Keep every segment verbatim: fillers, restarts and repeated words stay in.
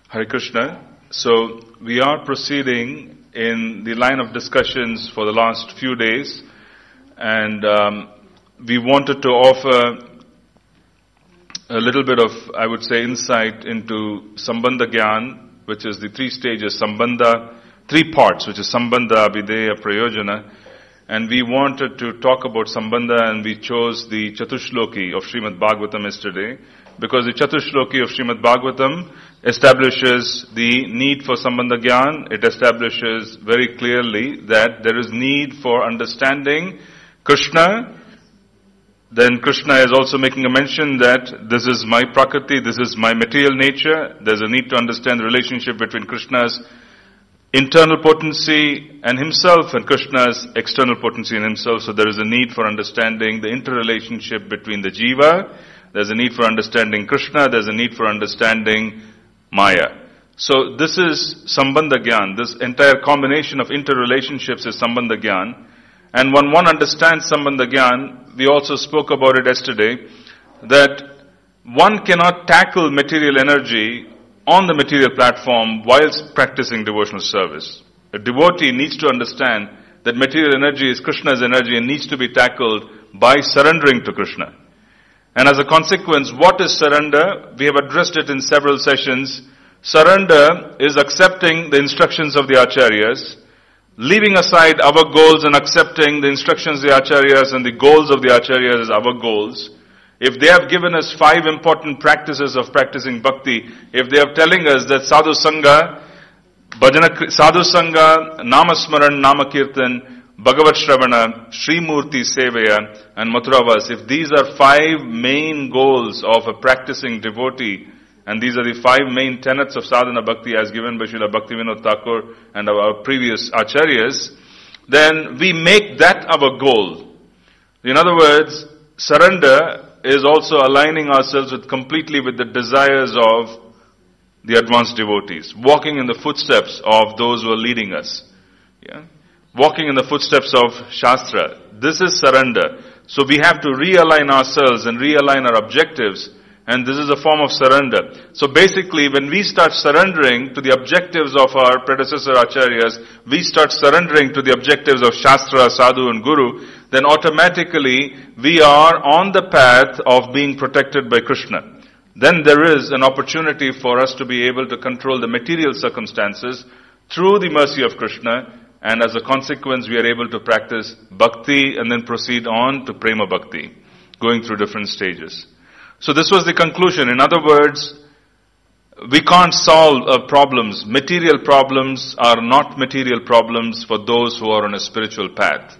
Hare Krishna. So we are proceeding in the line of discussions for the last few days, and um, we wanted to offer a little bit of, I would say, insight into Sambandha Gyan, which is the three stages, Sambandha, three parts, which is Sambandha, Abhideya, Prayojana. And we wanted to talk about Sambandha, and we chose the Chatushloki of Srimad Bhagavatam yesterday, because the Chatushloki of Srimad Bhagavatam establishes the need for Sambandha Gyan. It establishes very clearly that there is need for understanding Krishna. Then Krishna is also making a mention that this is my Prakriti, this is my material nature. There's a need to understand the relationship between Krishna's internal potency and himself and Krishna's external potency in himself. So there is a need for understanding the interrelationship between the Jiva. There's a need for understanding Krishna. There's a need for understanding Maya. So this is Sambandha Gyan. This entire combination of interrelationships is Sambandha Gyan. And when one understands Sambandha Gyan, we also spoke about it yesterday, that one cannot tackle material energy on the material platform whilst practicing devotional service. A devotee needs to understand that material energy is Krishna's energy and needs to be tackled by surrendering to Krishna. And as a consequence, what is surrender? We have addressed it in several sessions. Surrender is accepting the instructions of the Acharyas, leaving aside our goals and accepting the instructions of the Acharyas and the goals of the Acharyas as our goals. If they have given us five important practices of practicing bhakti, if they are telling us that sadhu sangha, bhajana, sadhu sangha, namasmaran, namakirtan, bhagavat shravana, Sri Murti sevaya, and mathuravas, if these are five main goals of a practicing devotee, and these are the five main tenets of sadhana bhakti as given by Srila Bhaktivinoda Thakur and our previous acharyas, then we make that our goal. In other words, surrender is also aligning ourselves with completely with the desires of the advanced devotees, walking in the footsteps of those who are leading us. Yeah? Walking in the footsteps of Shastra. This is surrender. So we have to realign ourselves and realign our objectives, and this is a form of surrender. So basically, when we start surrendering to the objectives of our predecessor acharyas, we start surrendering to the objectives of Shastra, Sadhu and Guru, then automatically we are on the path of being protected by Krishna. Then there is an opportunity for us to be able to control the material circumstances through the mercy of Krishna, and as a consequence we are able to practice bhakti and then proceed on to prema bhakti, going through different stages. So this was the conclusion. In other words, we can't solve uh, problems. Material problems are not material problems for those who are on a spiritual path.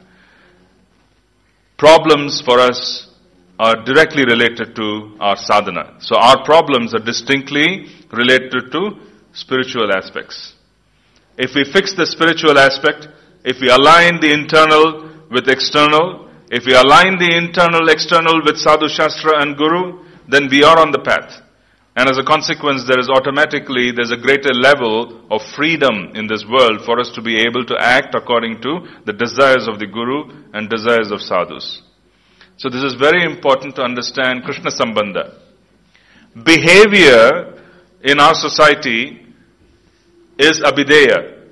Problems for us are directly related to our sadhana. So our problems are distinctly related to spiritual aspects. If we fix the spiritual aspect, if we align the internal with external, if we align the internal, external with Sadhu, Shastra and Guru, then we are on the path. And as a consequence, there is automatically, there's a greater level of freedom in this world for us to be able to act according to the desires of the Guru and desires of Sadhus. So this is very important to understand Krishna Sambandha. Behavior in our society is Abhideya.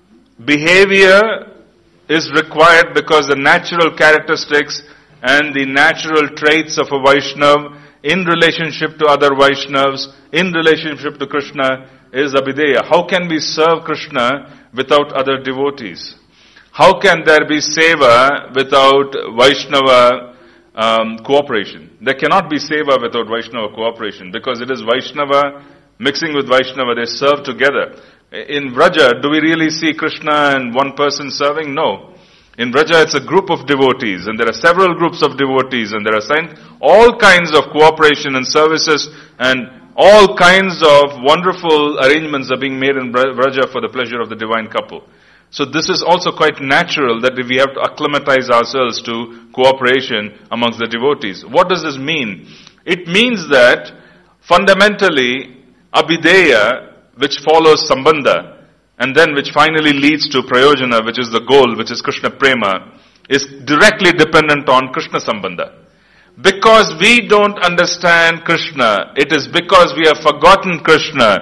Behavior is required because the natural characteristics and the natural traits of a Vaishnava in relationship to other Vaishnavas, in relationship to Krishna, is Abhideya. How can we serve Krishna without other devotees? How can there be seva without Vaishnava um, cooperation? There cannot be seva without Vaishnava cooperation, because it is Vaishnava mixing with Vaishnava, they serve together. In Vraja, do we really see Krishna and one person serving? No. In Vraja, it's a group of devotees, and there are several groups of devotees, and there are sign- all kinds of cooperation and services, and all kinds of wonderful arrangements are being made in Vraja for the pleasure of the divine couple. So this is also quite natural that we have to acclimatize ourselves to cooperation amongst the devotees. What does this mean? It means that fundamentally, Abhideya, which follows Sambandha, and then which finally leads to Prayojana, which is the goal, which is Krishna Prema, is directly dependent on Krishna Sambandha. Because we don't understand Krishna, it is because we have forgotten Krishna,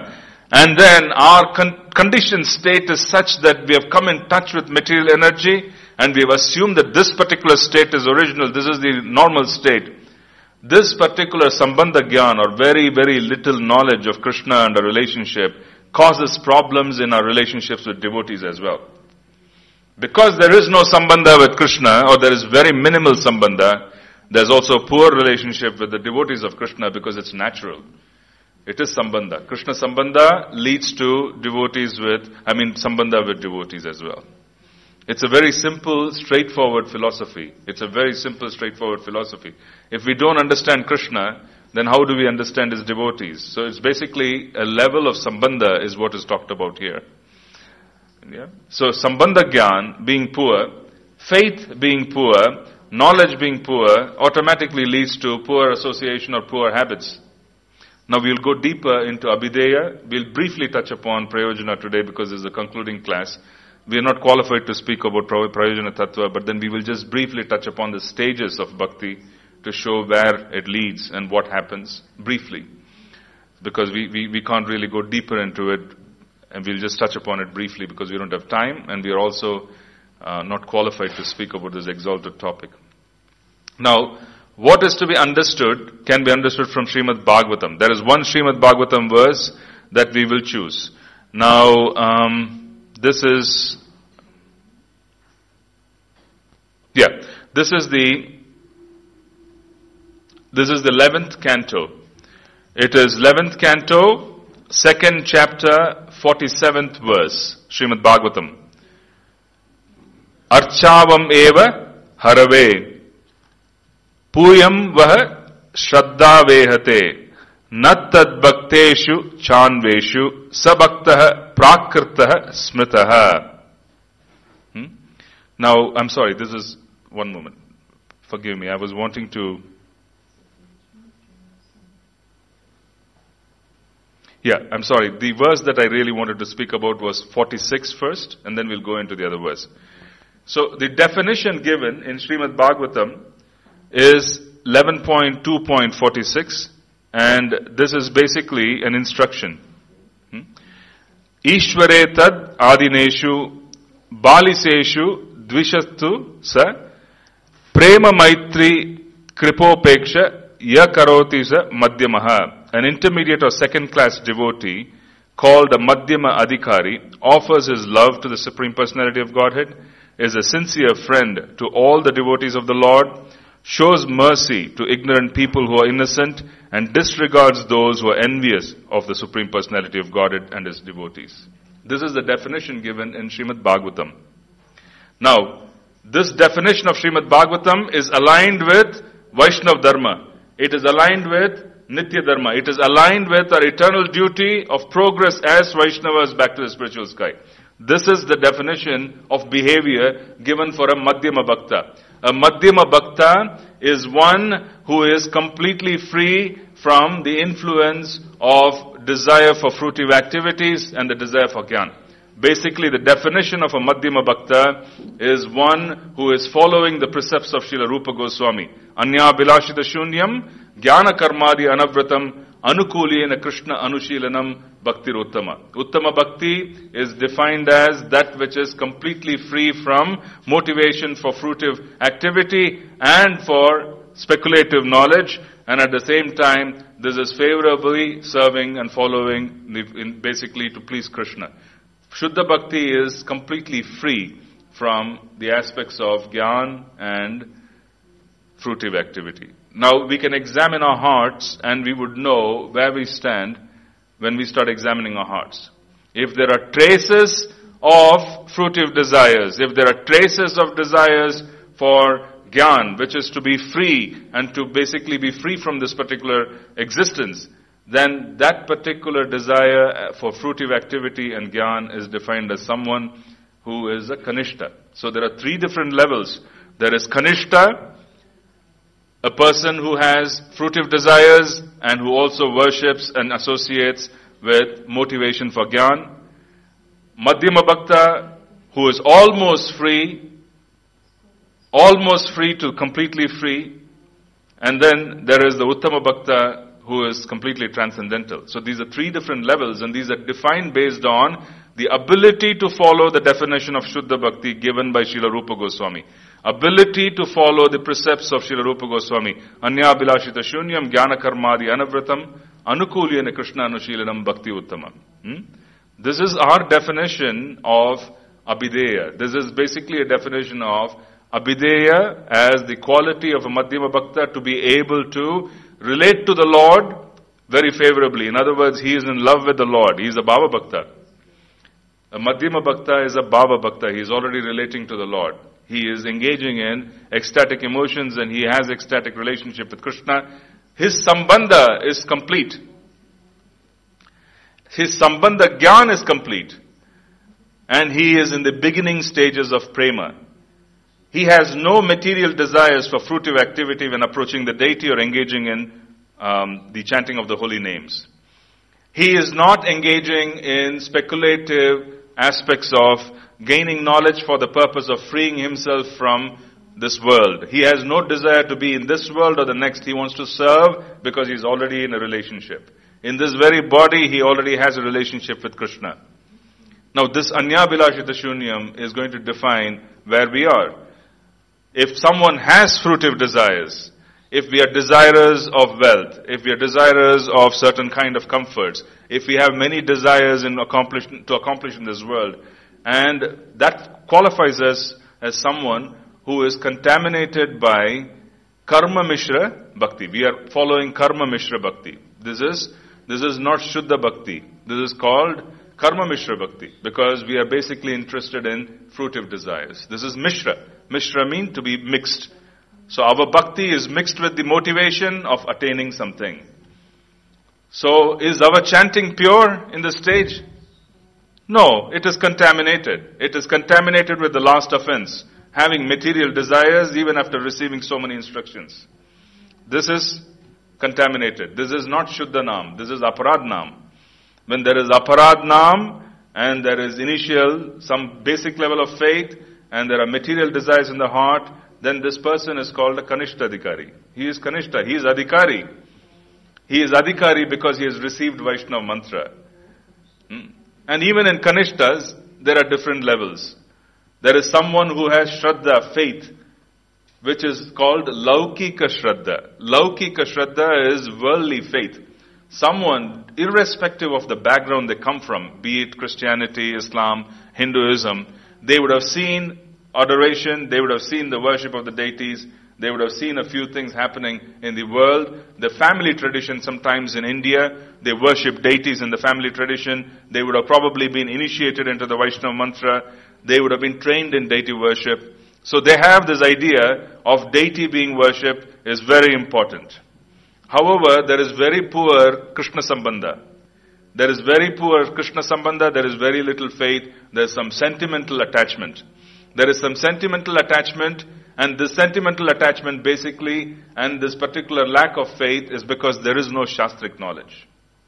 And then our con- conditioned state is such that we have come in touch with material energy and we have assumed that this particular state is original, this is the normal state. This particular Sambandha Gyan, or very, very little knowledge of Krishna and a relationship, causes problems in our relationships with devotees as well. Because there is no Sambandha with Krishna, or there is very minimal Sambandha, there's also a poor relationship with the devotees of Krishna because it's natural. It is Sambandha. Krishna Sambandha leads to devotees with, I mean Sambandha with devotees as well. It's a very simple, straightforward philosophy. It's a very simple, straightforward philosophy. If we don't understand Krishna, then how do we understand his devotees? So it's basically a level of Sambandha is what is talked about here. Yeah? So Sambandha Gyan being poor, faith being poor, knowledge being poor, automatically leads to poor association or poor habits. Now we'll go deeper into Abhideya. We'll briefly touch upon Prayojana today because this is a concluding class. We are not qualified to speak about Prayojana Tattva, but then we will just briefly touch upon the stages of Bhakti to show where it leads and what happens, briefly. Because we, we, we can't really go deeper into it, and we'll just touch upon it briefly because we don't have time, and we are also uh, not qualified to speak about this exalted topic. Now, what is to be understood can be understood from Srimad Bhagavatam. There is one Srimad Bhagavatam verse that we will choose. Now, um, this is, yeah, this is the, this is the eleventh canto. It is eleventh canto, second chapter, forty-seventh verse, Srimad Bhagavatam. Archavam eva harave. Puyam vaha shraddha vehate nattad bhakteshu chanveshu sabhaktaha prakritaha smritaha. Hmm? Now, I'm sorry, this is, one moment. Forgive me, I was wanting to, yeah, I'm sorry. The verse that I really wanted to speak about was forty-six first, and then we'll go into the other verse. So, the definition given in Srimad Bhagavatam is eleven point two point forty-six, and this is basically an instruction. Hmm? Ishvare tad adineshu baliseshu dvishatu sa prema maitri kripopeksha yakaroti sa madhyamaha. An intermediate or second class devotee called a Madhyama Adhikari offers his love to the Supreme Personality of Godhead, is a sincere friend to all the devotees of the Lord, shows mercy to ignorant people who are innocent, and disregards those who are envious of the Supreme Personality of Godhead and his devotees. This is the definition given in Srimad Bhagavatam. Now, this definition of Srimad Bhagavatam is aligned with Vaishnav Dharma. It is aligned with Nitya Dharma. It is aligned with our eternal duty of progress as Vaishnavas back to the spiritual sky. This is the definition of behavior given for a Madhyama Bhakta. A Madhyama Bhakta is one who is completely free from the influence of desire for fruitive activities and the desire for Gyan. Basically, the definition of a Madhyama Bhakta is one who is following the precepts of Srila Rupa Goswami. Anya Bilashita Shunyam, Jnana Karmadi Anavratam, Anukuliyena Krishna Anushilanam Bhaktir Uttama. Uttama Bhakti is defined as that which is completely free from motivation for fruitive activity and for speculative knowledge, and at the same time, this is favorably serving and following, in basically to please Krishna. Shuddha Bhakti is completely free from the aspects of Gyan and fruitive activity. Now, we can examine our hearts and we would know where we stand when we start examining our hearts. If there are traces of fruitive desires, if there are traces of desires for Gyan, which is to be free and to basically be free from this particular existence, then that particular desire for fruitive activity and Gyan is defined as someone who is a Kanishta. So there are three different levels. There is Kanishta, a person who has fruitive desires and who also worships and associates with motivation for Gyan. Madhyama Bhakta, who is almost free, almost free to completely free. And then there is the Uttama Bhakta, who is completely transcendental. So these are three different levels, and these are defined based on the ability to follow the definition of Shuddha Bhakti given by Srila Rupa Goswami. Ability to follow the precepts of Srila Rupa Goswami. Anya Bilashita Shunyam Jnana Karmadi Anavratam Anukulyana Krishna Anushilanam Bhakti Uttamam. Hmm? This is our definition of Abhideya. This is basically a definition of Abhideya as the quality of a Madhyama Bhakta to be able to relate to the Lord very favorably. In other words, he is in love with the Lord. He is a Bhava Bhakta. A Madhyama Bhakta is a Bhava Bhakta. He is already relating to the Lord. He is engaging in ecstatic emotions and he has ecstatic relationship with Krishna. His Sambandha is complete. His Sambandha Gyan is complete. And he is in the beginning stages of Prema. He has no material desires for fruitive activity when approaching the deity or engaging in um, the chanting of the holy names. He is not engaging in speculative aspects of gaining knowledge for the purpose of freeing himself from this world. He has no desire to be in this world or the next. He wants to serve because he's already in a relationship. In this very body, he already has a relationship with Krishna. Now, this Anya Bilashita Shunyam is going to define where we are. If someone has fruitive desires, if we are desirers of wealth, if we are desirers of certain kind of comforts, if we have many desires in accomplish, to accomplish in this world, and that qualifies us as someone who is contaminated by Karma Mishra Bhakti. We are following Karma Mishra Bhakti. This is, this is not Shuddha Bhakti. This is called Karma Mishra Bhakti because we are basically interested in fruitive desires. This is Mishra. Mishra means to be mixed. So our bhakti is mixed with the motivation of attaining something. So is our chanting pure in this stage? No, it is contaminated. It is contaminated with the last offense, having material desires even after receiving so many instructions. This is contaminated. This is not Shuddhanam. This is Aparadnam. When there is Aparadnam and there is initial, some basic level of faith and there are material desires in the heart, then this person is called a Kanishta Adhikari. He is Kanishta. He is Adhikari. He is Adhikari because he has received Vaishnava mantra. Hmm? And even in Kanishtas, there are different levels. There is someone who has Shraddha, faith, which is called Laukika Shraddha. Laukika Shraddha is worldly faith. Someone, irrespective of the background they come from, be it Christianity, Islam, Hinduism, they would have seen adoration, they would have seen the worship of the deities, they would have seen a few things happening in the world. The family tradition, sometimes in India, they worship deities in the family tradition. They would have probably been initiated into the Vaishnava mantra. They would have been trained in deity worship. So they have this idea of deity being worshipped is very important. However, there is very poor Krishna Sambandha. There is very poor Krishna Sambandha, there is very little faith, there is some sentimental attachment. There is some sentimental attachment, and this sentimental attachment basically, and this particular lack of faith is because there is no Shastric knowledge.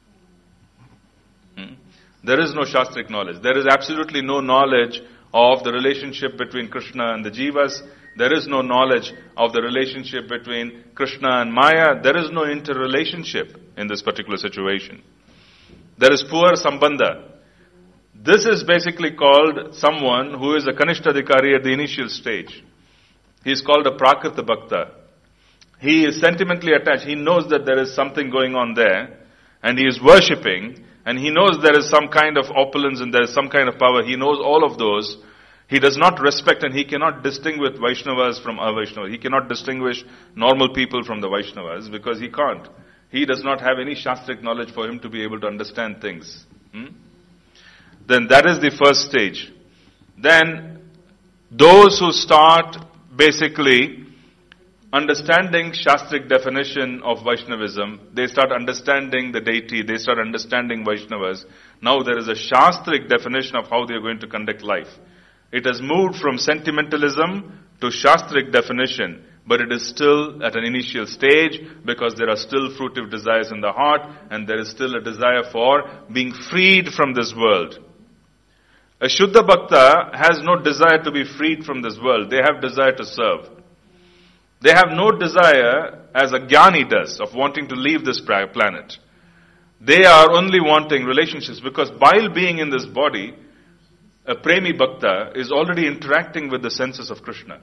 Hmm? There is no Shastric knowledge. There is absolutely no knowledge of the relationship between Krishna and the Jivas. There is no knowledge of the relationship between Krishna and Maya. There is no interrelationship in this particular situation. There is poor Sambandha. This is basically called someone who is a Kanishtadhikari at the initial stage. He is called a Prakrita Bhakta. He is sentimentally attached. He knows that there is something going on there, and he is worshipping, and he knows there is some kind of opulence and there is some kind of power. He knows all of those. He does not respect and he cannot distinguish Vaishnavas from Avaishnavas. He cannot distinguish normal people from the Vaishnavas because he can't. He does not have any Shastric knowledge for him to be able to understand things. Hmm? Then that is the first stage. Then those who start basically understanding Shastric definition of Vaishnavism, they start understanding the deity, they start understanding Vaishnavas. Now there is a Shastric definition of how they are going to conduct life. It has moved from sentimentalism to Shastric definition, but it is still at an initial stage because there are still fruitive desires in the heart and there is still a desire for being freed from this world. A Shuddha Bhakta has no desire to be freed from this world. They have desire to serve. They have no desire as a jnani does, of wanting to leave this planet. They are only wanting relationships because while being in this body, a premi bhakta is already interacting with the senses of Krishna.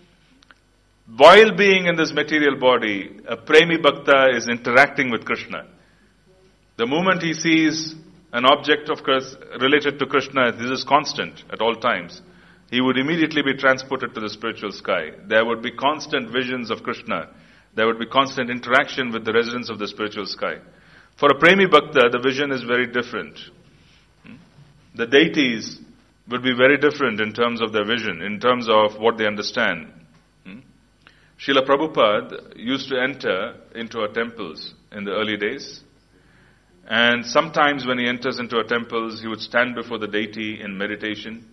While being in this material body, a premi bhakta is interacting with Krishna. The moment he sees an object of related to Krishna, this is constant at all times. He would immediately be transported to the spiritual sky. There would be constant visions of Krishna. There would be constant interaction with the residents of the spiritual sky. For a premi bhakta, the vision is very different. The deities would be very different in terms of their vision, in terms of what they understand. Srila Prabhupada used to enter into our temples in the early days. And sometimes when he enters into our temples, he would stand before the deity in meditation.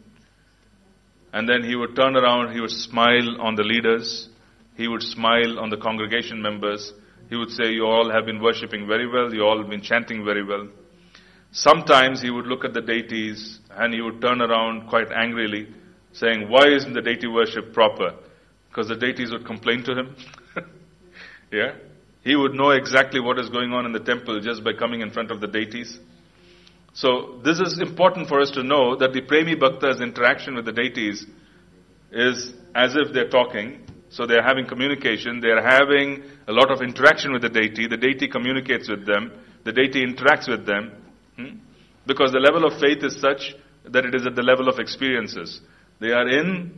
And then he would turn around, he would smile on the leaders. He would smile on the congregation members. He would say, you all have been worshipping very well, you all have been chanting very well. Sometimes he would look at the deities and he would turn around quite angrily, saying, why isn't the deity worship proper? Because the deities would complain to him. Yeah? He would know exactly what is going on in the temple just by coming in front of the deities. So this is important for us to know that the premi bhakta's interaction with the deities is as if they're talking. So they're having communication, they're having a lot of interaction with the deity. The deity communicates with them, the deity interacts with them. Hmm? Because the level of faith is such that it is at the level of experiences. They are in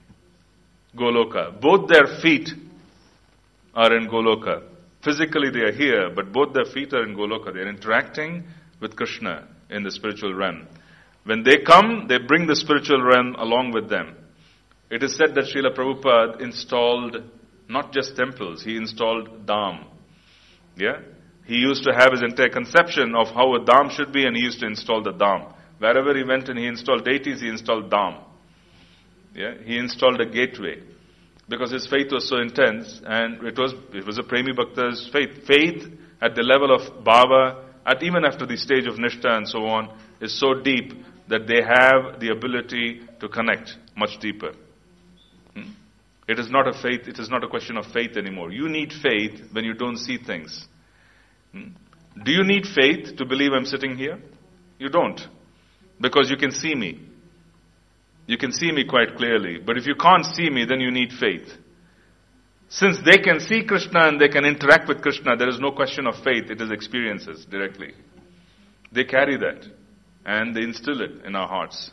Goloka. Both their feet are in Goloka. Physically they are here, but both their feet are in Goloka. They are interacting with Krishna in the spiritual realm. When they come, they bring the spiritual realm along with them. It is said that Srila Prabhupada installed not just temples, he installed dham. Yeah? He used to have his entire conception of how a dham should be, and he used to install the dham. Wherever he went and he installed deities, he installed dham. Yeah? He installed a gateway. Because his faith was so intense, and it was it was a premi bhakta's faith. Faith at the level of bhava, at even after the stage of nishtha and so on, is so deep that they have the ability to connect much deeper. Hmm? It is not a faith, it is not a question of faith anymore. You need faith when you don't see things. Hmm? Do you need faith to believe I'm sitting here? You don't. Because you can see me. You can see me quite clearly. But if you can't see me, then you need faith. Since they can see Krishna and they can interact with Krishna, there is no question of faith. It is experiences directly. They carry that and they instill it in our hearts.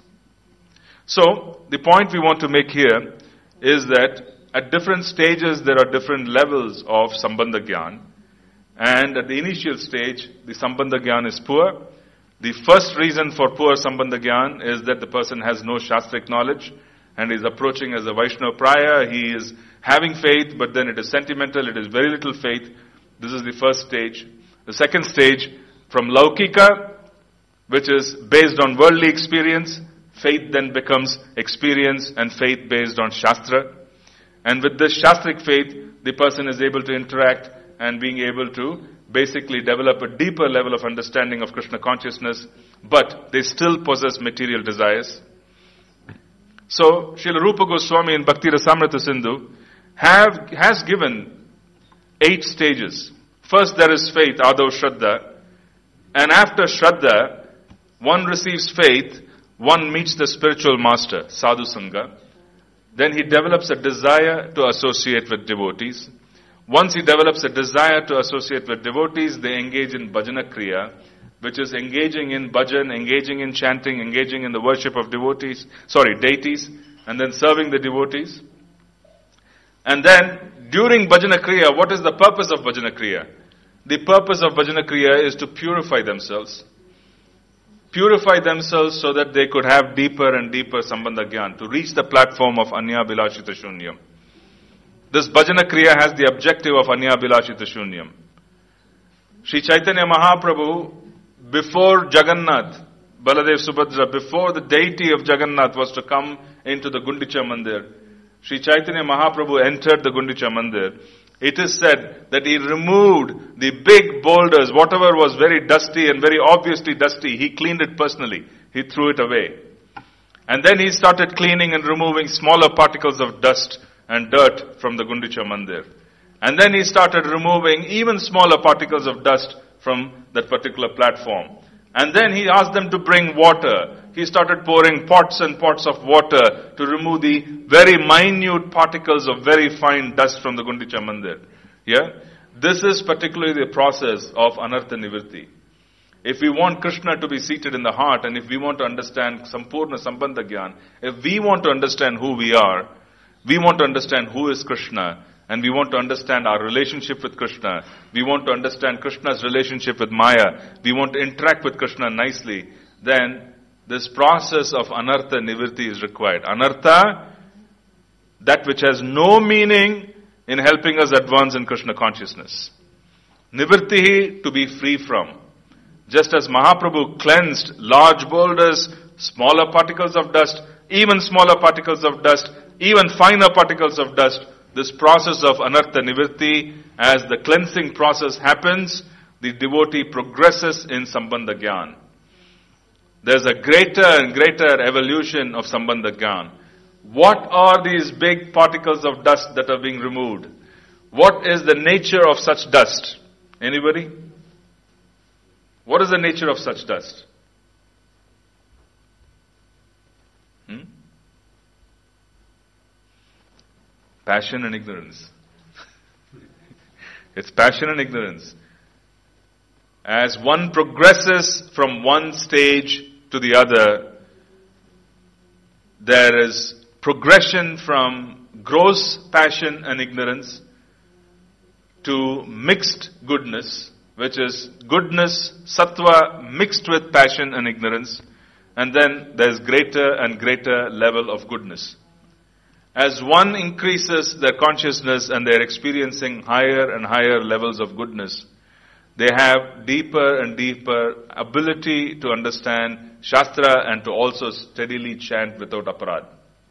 So, the point we want to make here is that at different stages there are different levels of Sambandha Gyan. And at the initial stage, the Sambandha Gyan is poor. The first reason for poor Sambandha Gyan is that the person has no Shastric knowledge and is approaching as a Vaishnava Praya. He is having faith, but then it is sentimental, it is very little faith. This is the first stage. The second stage, from Laukika, which is based on worldly experience, faith then becomes experience and faith based on Shastra. And with this Shastric faith, the person is able to interact and being able to basically develop a deeper level of understanding of Krishna consciousness, but they still possess material desires. So, Srila Rupa Goswami in Bhakti Rasamrita Sindhu have, has given eight stages. First there is faith, Adav Shraddha, and after Shraddha, one receives faith, one meets the spiritual master, Sadhu Sangha. Then he develops a desire to associate with devotees. Once he develops a desire to associate with devotees, they engage in bhajana kriya, which is engaging in bhajan, engaging in chanting, engaging in the worship of devotees, sorry, deities, and then serving the devotees. And then, during bhajana kriya, what is the purpose of bhajana kriya? The purpose of bhajana kriya is to purify themselves. Purify themselves so that they could have deeper and deeper Sambandha Gyan, to reach the platform of Anya Bilashita Shunyam. This bhajana kriya has the objective of Anya Bilashita Shunyam. Sri Chaitanya Mahaprabhu, before Jagannath, Baladev Subhadra, before the deity of Jagannath was to come into the Gundicha Mandir, Sri Chaitanya Mahaprabhu entered the Gundicha Mandir. It is said that he removed the big boulders, whatever was very dusty and very obviously dusty, he cleaned it personally. He threw it away. And then he started cleaning and removing smaller particles of dust and dirt from the Gundicha Mandir. And then he started removing even smaller particles of dust from that particular platform. And then he asked them to bring water. He started pouring pots and pots of water to remove the very minute particles of very fine dust from the Gundicha Mandir. Yeah? This is particularly the process of Anartha Nivritti. If we want Krishna to be seated in the heart, and if we want to understand Sampurna Sambandha Gyan, if we want to understand who we are, we want to understand who is Krishna, and we want to understand our relationship with Krishna, we want to understand Krishna's relationship with Maya, we want to interact with Krishna nicely, then this process of Anartha Nivritti is required. Anartha, that which has no meaning in helping us advance in Krishna consciousness. Nivritti, to be free from. Just as Mahaprabhu cleansed large boulders, smaller particles of dust, even smaller particles of dust, even finer particles of dust, this process of Anartha Nivritti, as the cleansing process happens, the devotee progresses in Sambandha Gyan. There's a greater and greater evolution of Sambandha Gyan. What are these big particles of dust that are being removed? What is the nature of such dust? Anybody? What is the nature of such dust? Hmm? Passion and ignorance. It's passion and ignorance. As one progresses from one stage to the other, there is progression from gross passion and ignorance to mixed goodness, which is goodness, sattva mixed with passion and ignorance, and then there's greater and greater level of goodness. As one increases their consciousness and they're experiencing higher and higher levels of goodness, they have deeper and deeper ability to understand Shastra and to also steadily chant without aparad.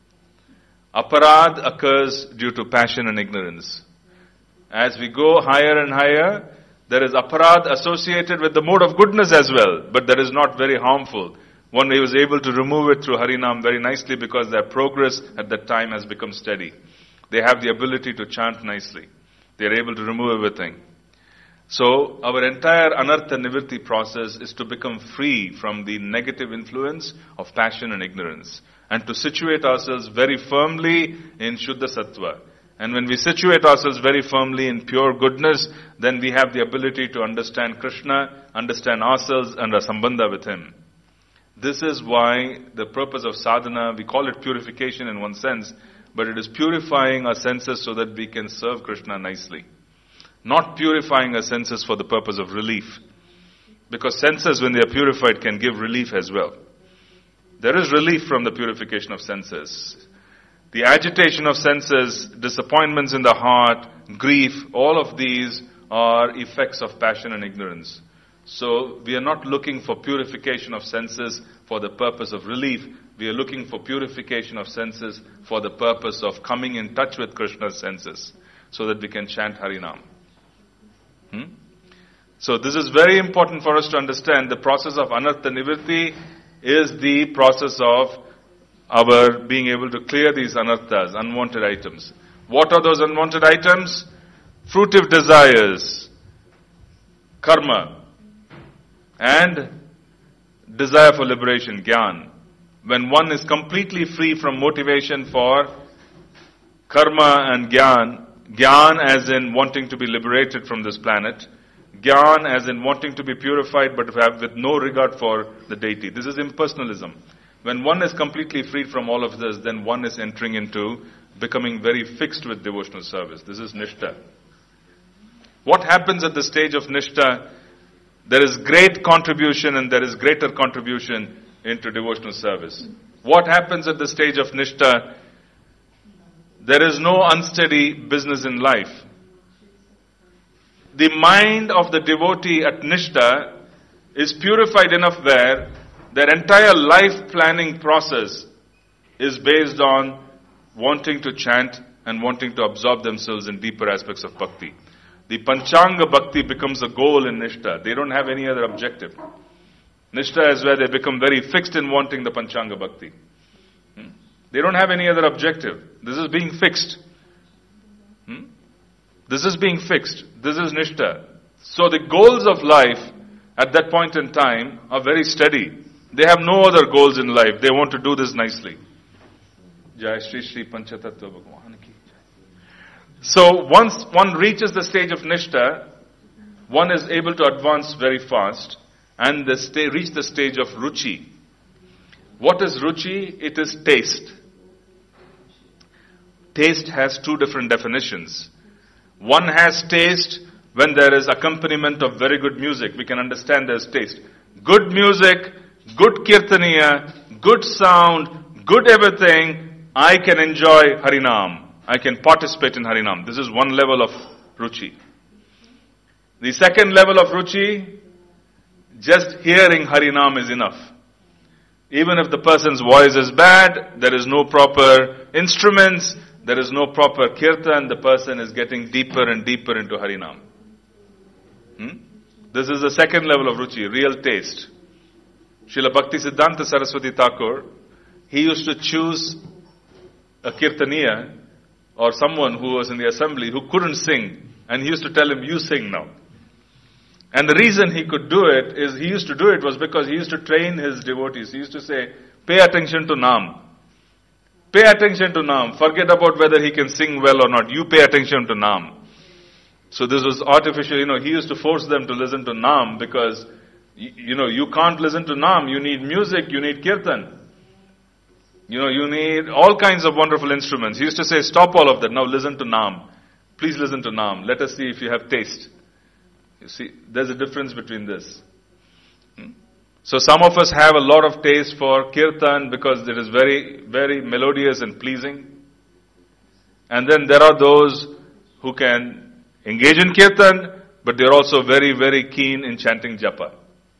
Aparad occurs due to passion and ignorance. As we go higher and higher, there is aparad associated with the mode of goodness as well, but that is not very harmful. One was able to remove it through Harinam very nicely because their progress at that time has become steady. They have the ability to chant nicely. They are able to remove everything. So, our entire Anartha Nivritti process is to become free from the negative influence of passion and ignorance, and to situate ourselves very firmly in Shuddha Sattva. And when we situate ourselves very firmly in pure goodness, then we have the ability to understand Krishna, understand ourselves and our sambandha with Him. This is why the purpose of sadhana, we call it purification in one sense, but it is purifying our senses so that we can serve Krishna nicely. Not purifying our senses for the purpose of relief. Because senses, when they are purified, can give relief as well. There is relief from the purification of senses. The agitation of senses, disappointments in the heart, grief, all of these are effects of passion and ignorance. So we are not looking for purification of senses for the purpose of relief. We are looking for purification of senses for the purpose of coming in touch with Krishna's senses so that we can chant Harinam. Hmm? So this is very important for us to understand. The process of Anartha Nivritti is the process of our being able to clear these anarthas, unwanted items. What are those unwanted items? Fruitive desires, karma, and desire for liberation, jnana. When one is completely free from motivation for karma and jnana, jnana as in wanting to be liberated from this planet, jnana as in wanting to be purified but have with no regard for the deity. This is impersonalism. When one is completely freed from all of this, then one is entering into becoming very fixed with devotional service. This is Nishtha. What happens at the stage of Nishtha? There is great contribution and there is greater contribution into devotional service. What happens at the stage of Nishtha? There is no unsteady business in life. The mind of the devotee at Nishtha is purified enough where their entire life planning process is based on wanting to chant and wanting to absorb themselves in deeper aspects of bhakti. The Panchanga Bhakti becomes a goal in Nishtha. They don't have any other objective. Nishtha is where they become very fixed in wanting the Panchanga Bhakti. Hmm? They don't have any other objective. This is being fixed. Hmm? This is being fixed. This is Nishtha. So the goals of life at that point in time are very steady. They have no other goals in life. They want to do this nicely. Jai Shri Shri Panchatattva Bhagwan ki jai. So once one reaches the stage of Nishtha, one is able to advance very fast and the sta- reach the stage of Ruchi. What is Ruchi? It is taste. Taste has two different definitions. One has taste when there is accompaniment of very good music. We can understand there's taste. Good music, good kirtaniya, good sound, good everything. I can enjoy Harinam. I can participate in Harinam. This is one level of Ruchi. The second level of Ruchi, just hearing Harinam is enough. Even if the person's voice is bad, there is no proper instruments, there is no proper kirtan, the person is getting deeper and deeper into Harinam. Hmm? This is the second level of Ruchi, real taste. Srila Bhakti Siddhanta Saraswati Thakur, he used to choose a kirtaniya or someone who was in the assembly who couldn't sing, and he used to tell him, you sing now. And the reason he could do it is he used to do it was because he used to train his devotees. He used to say, pay attention to Naam. Pay attention to Naam. Forget about whether he can sing well or not. You pay attention to Naam. So this was artificial, you know, he used to force them to listen to Naam because, you know, you can't listen to Naam. You need music, you need kirtan. You know, you need all kinds of wonderful instruments. He used to say, stop all of that. Now listen to Naam. Please listen to Naam. Let us see if you have taste. You see, there's a difference between this. Hmm? So some of us have a lot of taste for kirtan because it is very, very melodious and pleasing. And then there are those who can engage in kirtan, but they're also very, very keen in chanting japa.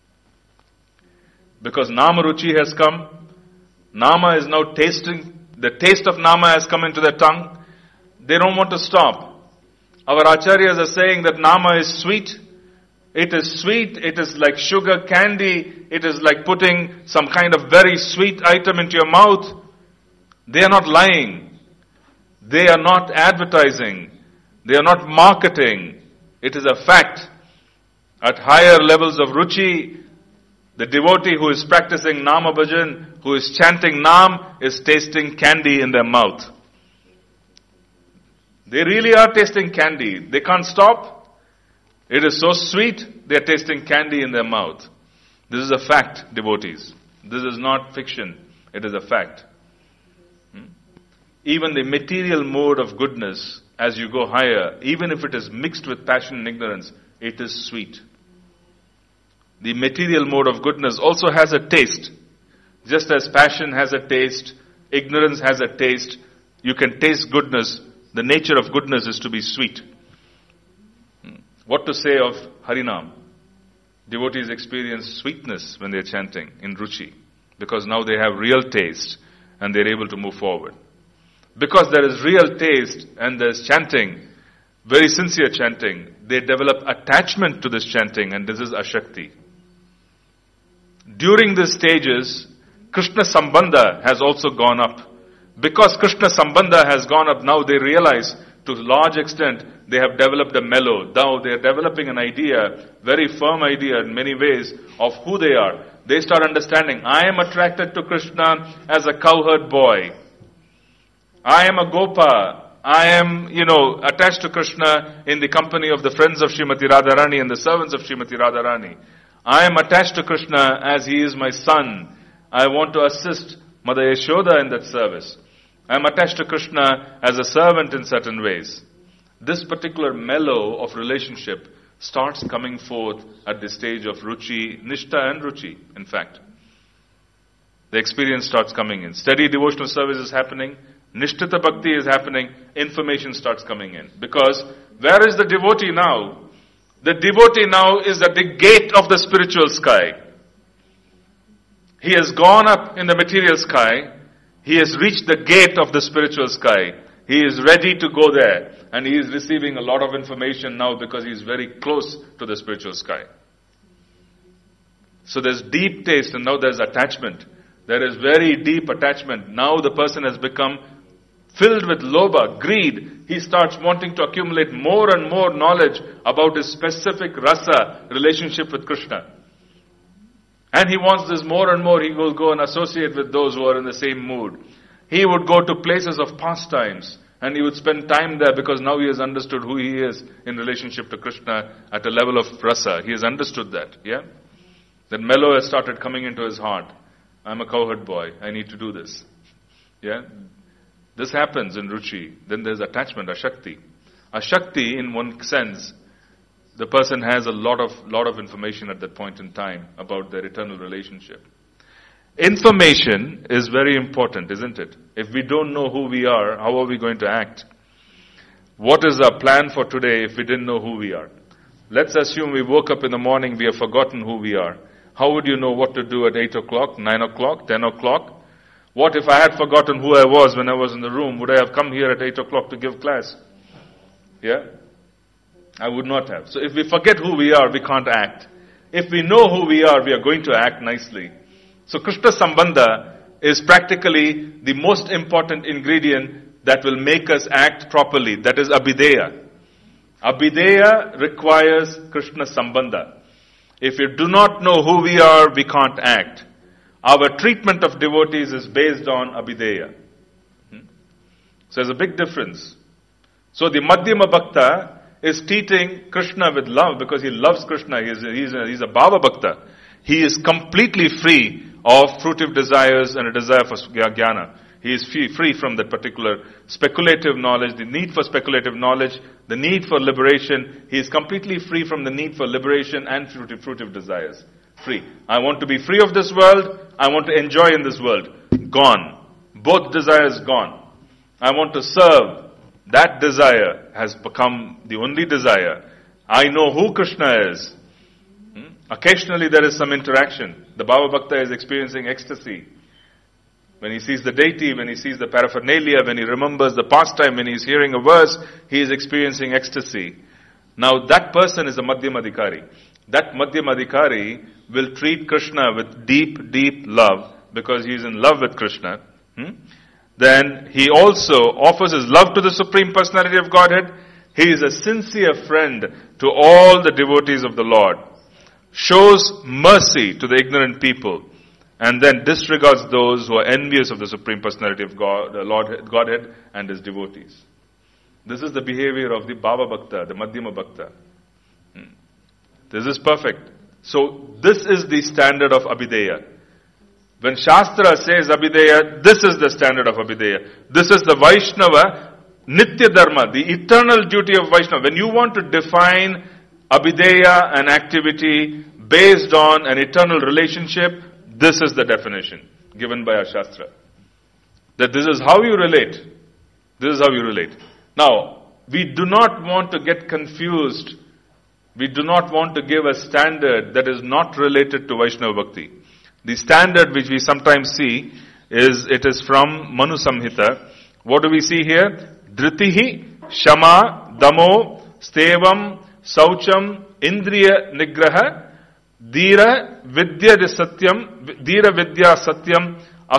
Because Nama Ruchi has come, Nama is now tasting, the taste of Nama has come into their tongue. They don't want to stop. Our acharyas are saying that Nama is sweet. It is sweet, it is like sugar candy, it is like putting some kind of very sweet item into your mouth. They are not lying. They are not advertising. They are not marketing. It is a fact. At higher levels of Ruchi, the devotee who is practicing Nama Bhajan, who is chanting Nam, is tasting candy in their mouth. They really are tasting candy. They can't stop. It is so sweet, they are tasting candy in their mouth. This is a fact, devotees. This is not fiction. It is a fact. Hmm? Even the material mode of goodness, as you go higher, even if it is mixed with passion and ignorance, it is sweet. The material mode of goodness also has a taste. Just as passion has a taste, ignorance has a taste, you can taste goodness. The nature of goodness is to be sweet. What to say of Harinam? Devotees experience sweetness when they are chanting in Ruchi, because now they have real taste and they are able to move forward. Because there is real taste and there is chanting, very sincere chanting, they develop attachment to this chanting, and this is Ashakti. During these stages, Krishna Sambandha has also gone up. Because Krishna Sambandha has gone up, now they realize to a large extent they have developed a mellow. Now they are developing an idea, very firm idea in many ways, of who they are. They start understanding, I am attracted to Krishna as a cowherd boy. I am a Gopa. I am, you know, attached to Krishna in the company of the friends of Srimati Radharani and the servants of Srimati Radharani. I am attached to Krishna as he is my son. I want to assist Mother Yashoda in that service. I am attached to Krishna as a servant in certain ways. This particular mellow of relationship starts coming forth at the stage of Ruchi, Nishtha and Ruchi, in fact. The experience starts coming in. Steady devotional service is happening. Nishtita Bhakti is happening. Information starts coming in. Because where is the devotee now? The devotee now is at the gate of the spiritual sky. He has gone up in the material sky. He has reached the gate of the spiritual sky. He is ready to go there. And he is receiving a lot of information now because he is very close to the spiritual sky. So there's deep taste and now there's attachment. There is very deep attachment. Now the person has become filled with lobha, greed. he starts wanting to accumulate more and more knowledge about his specific rasa relationship with Krishna. And he wants this more and more. He will go and associate with those who are in the same mood. He would go to places of pastimes and he would spend time there because now he has understood who he is in relationship to Krishna at a level of rasa. He has understood that, yeah? That mellow has started coming into his heart. I'm a cowherd boy. I need to do this. Yeah? This happens in Ruchi. Then there's attachment, Ashakti. Ashakti, in one sense, the person has a lot of lot of information at that point in time about their eternal relationship. Information is very important, isn't it? If we don't know who we are, how are we going to act? What is our plan for today if we didn't know who we are? Let's assume we woke up in the morning, we have forgotten who we are. How would you know what to do at eight o'clock, nine o'clock, ten o'clock? What if I had forgotten who I was when I was in the room? Would I have come here at eight o'clock to give class? Yeah? I would not have. So if we forget who we are, we can't act. If we know who we are, we are going to act nicely. So Krishna Sambandha is practically the most important ingredient that will make us act properly. That is Abhideya. Abhideya requires Krishna Sambandha. If we do not know who we are, we can't act. Our treatment of devotees is based on Abhideya. Hmm? So there's a big difference. So the Madhyama Bhakta is treating Krishna with love because he loves Krishna. He is, he's, a, he's a Bhava Bhakta. He is completely free of fruitive desires and a desire for jnana. He is free, free from that particular speculative knowledge, the need for speculative knowledge, the need for liberation. He is completely free from the need for liberation and fruitive, fruitive desires. Free. I want to be free of this world. I want to enjoy in this world. Gone. Both desires gone. I want to serve. That desire has become the only desire. I know who Krishna is. Hmm? Occasionally there is some interaction. The Bhava Bhakta is experiencing ecstasy. When he sees the deity, when he sees the paraphernalia, when he remembers the pastime, when he is hearing a verse, he is experiencing ecstasy. Now that person is a Madhyamadhikari. That Madhyamadhikari will treat Krishna with deep, deep love because he is in love with Krishna. Hmm? Then he also offers his love to the Supreme Personality of Godhead. He is a sincere friend to all the devotees of the Lord. Shows mercy to the ignorant people. And then disregards those who are envious of the Supreme Personality of God, the Lord, Godhead and his devotees. This is the behavior of the Bhava Bhakta, the Madhyama Bhakta. Hmm. This is perfect. So this is the standard of Abhideya. When Shastra says Abhideya, this is the standard of Abhideya. This is the Vaishnava Nitya Dharma, the eternal duty of Vaishnava. When you want to define Abhideya and activity based on an eternal relationship, this is the definition given by our Shastra. That this is how you relate. This is how you relate. Now, we do not want to get confused. We do not want to give a standard that is not related to Vaishnava Bhakti. The standard which we sometimes see is, it is from Manu Samhita. What do we see here? Dhritihi, Shama, Damo, Stevam, Saucham, Indriya Nigraha, Dhira Vidya Satyam, Dhira Vidya Satyam,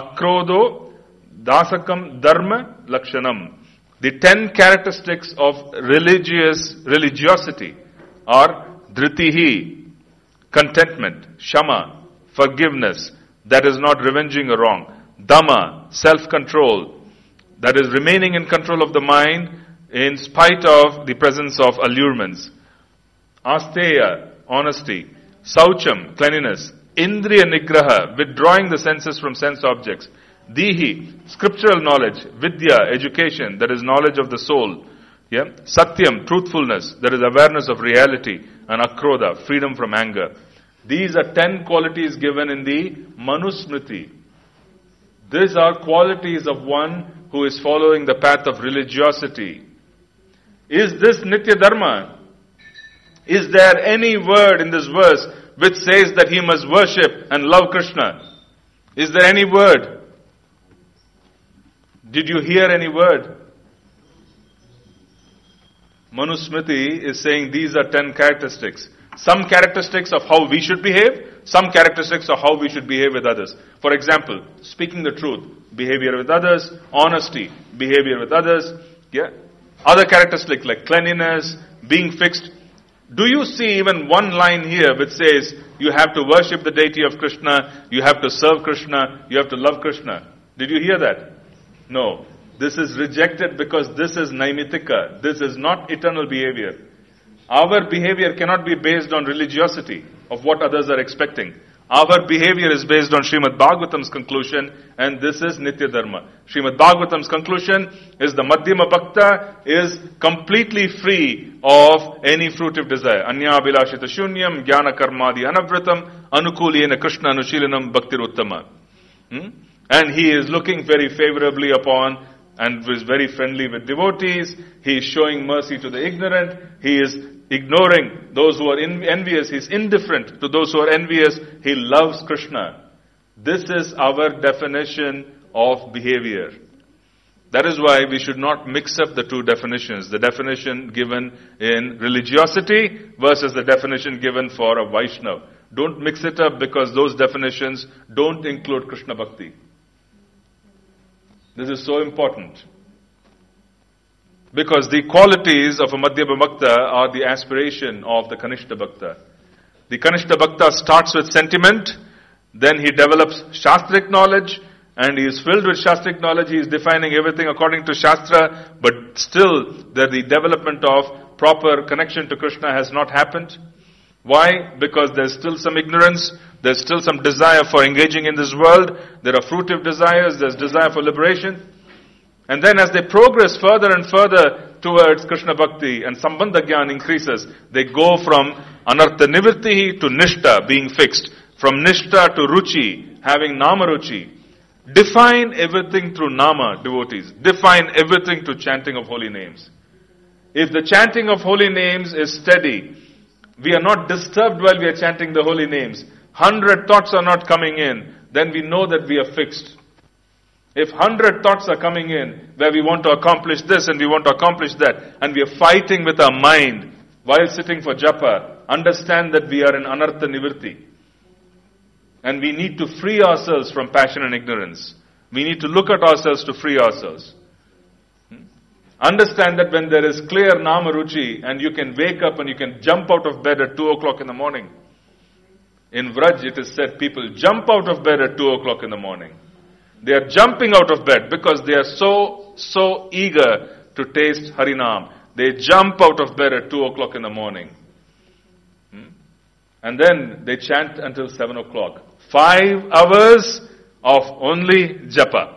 Akrodo, Dasakam, Dharma, Lakshanam. The ten characteristics of religious religiosity are Dhritihi, contentment, Shama, forgiveness, that is not revenging a wrong, Dhamma, self-control, that is remaining in control of the mind in spite of the presence of allurements, Asteya, honesty, Saucham, cleanliness, Indriya Nigraha, withdrawing the senses from sense objects, Dihi, scriptural knowledge, Vidya, education, that is knowledge of the soul, yeah? Satyam, truthfulness, that is awareness of reality, and Akroda, freedom from anger. These are ten qualities given in the Manusmriti. These are qualities of one who is following the path of religiosity. Is this Nitya Dharma? Is there any word in this verse which says that he must worship and love Krishna? Is there any word? Did you hear any word? Manusmriti is saying these are ten characteristics. Some characteristics of how we should behave, some characteristics of how we should behave with others. For example, speaking the truth, behavior with others, honesty, behavior with others. Yeah. Other characteristics like cleanliness, being fixed. Do you see even one line here which says you have to worship the deity of Krishna, you have to serve Krishna, you have to love Krishna? Did you hear that? No. This is rejected because this is naimitika. This is not eternal behavior. Our behavior cannot be based on religiosity of what others are expecting. Our behavior is based on Srimad Bhagavatam's conclusion, and this is Nitya Dharma. Srimad Bhagavatam's conclusion is the Madhyama Bhakta is completely free of any fruitive desire. Anya Bilashita Shunyam, Jnana Karmadi Anavritam, Anukuliyena Krishna Anushilanam Bhaktiruttama. Hmm? And he is looking very favorably upon and is very friendly with devotees. He is showing mercy to the ignorant. He is ignoring those who are envious. He is indifferent to those who are envious. He loves Krishna. This is our definition of behavior. That is why we should not mix up the two definitions. The definition given in religiosity versus the definition given for a Vaishnava. Don't mix it up because those definitions don't include Krishna Bhakti. This is so important. Because the qualities of a Madhyama Bhakta are the aspiration of the Kanishta Bhakta. The Kanishta Bhakta starts with sentiment, then he develops Shastric knowledge, and he is filled with Shastric knowledge, he is defining everything according to Shastra, but still the, the development of proper connection to Krishna has not happened. Why? Because there's still some ignorance, there's still some desire for engaging in this world, there are fruitive desires, there's desire for liberation. And then as they progress further and further towards Krishna Bhakti and Sambandha Gyan increases, they go from Anartha Nivritti to Nishta, being fixed. From Nishta to Ruchi, having Nama Ruchi. Define everything through Nama, devotees. Define everything through chanting of holy names. If the chanting of holy names is steady, we are not disturbed while we are chanting the holy names, hundred thoughts are not coming in, then we know that we are fixed. If hundred thoughts are coming in, where we want to accomplish this and we want to accomplish that, and we are fighting with our mind while sitting for japa, understand that we are in anartha nivritti. And we need to free ourselves from passion and ignorance. We need to look at ourselves to free ourselves. Understand that when there is clear Nama Ruchi and you can wake up and you can jump out of bed at two o'clock in the morning. In Vraj it is said people jump out of bed at two o'clock in the morning. They are jumping out of bed because they are so, so eager to taste Harinam. They jump out of bed at two o'clock in the morning. Hmm? And then they chant until seven o'clock. Five hours of only japa.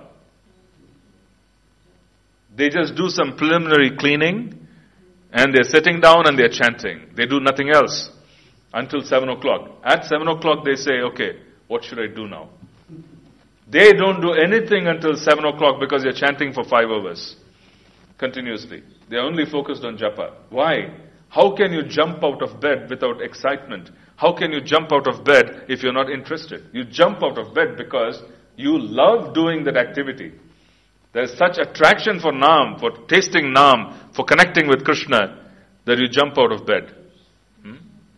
They just do some preliminary cleaning and they're sitting down and they're chanting. They do nothing else until seven o'clock. At seven o'clock they say, okay, what should I do now? They don't do anything until seven o'clock because they're chanting for five hours continuously. They're only focused on japa. Why? How can you jump out of bed without excitement? How can you jump out of bed if you're not interested? You jump out of bed because you love doing that activity. There's such attraction for Naam, for tasting Naam, for connecting with Krishna, that you jump out of bed. Hmm?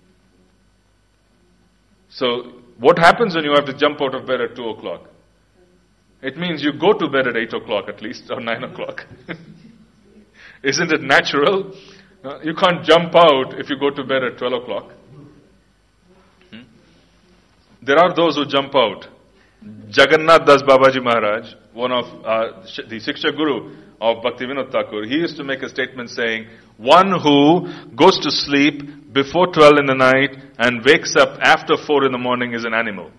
So, what happens when you have to jump out of bed at two o'clock? It means you go to bed at eight o'clock at least, or nine o'clock. Isn't it natural? Uh, you can't jump out if you go to bed at twelve o'clock. Hmm? There are those who jump out. Jagannath Das Babaji Maharaj, one of uh, the Shiksha Guru of Bhaktivinoda Thakur, he used to make a statement saying, one who goes to sleep before twelve in the night and wakes up after four in the morning is an animal.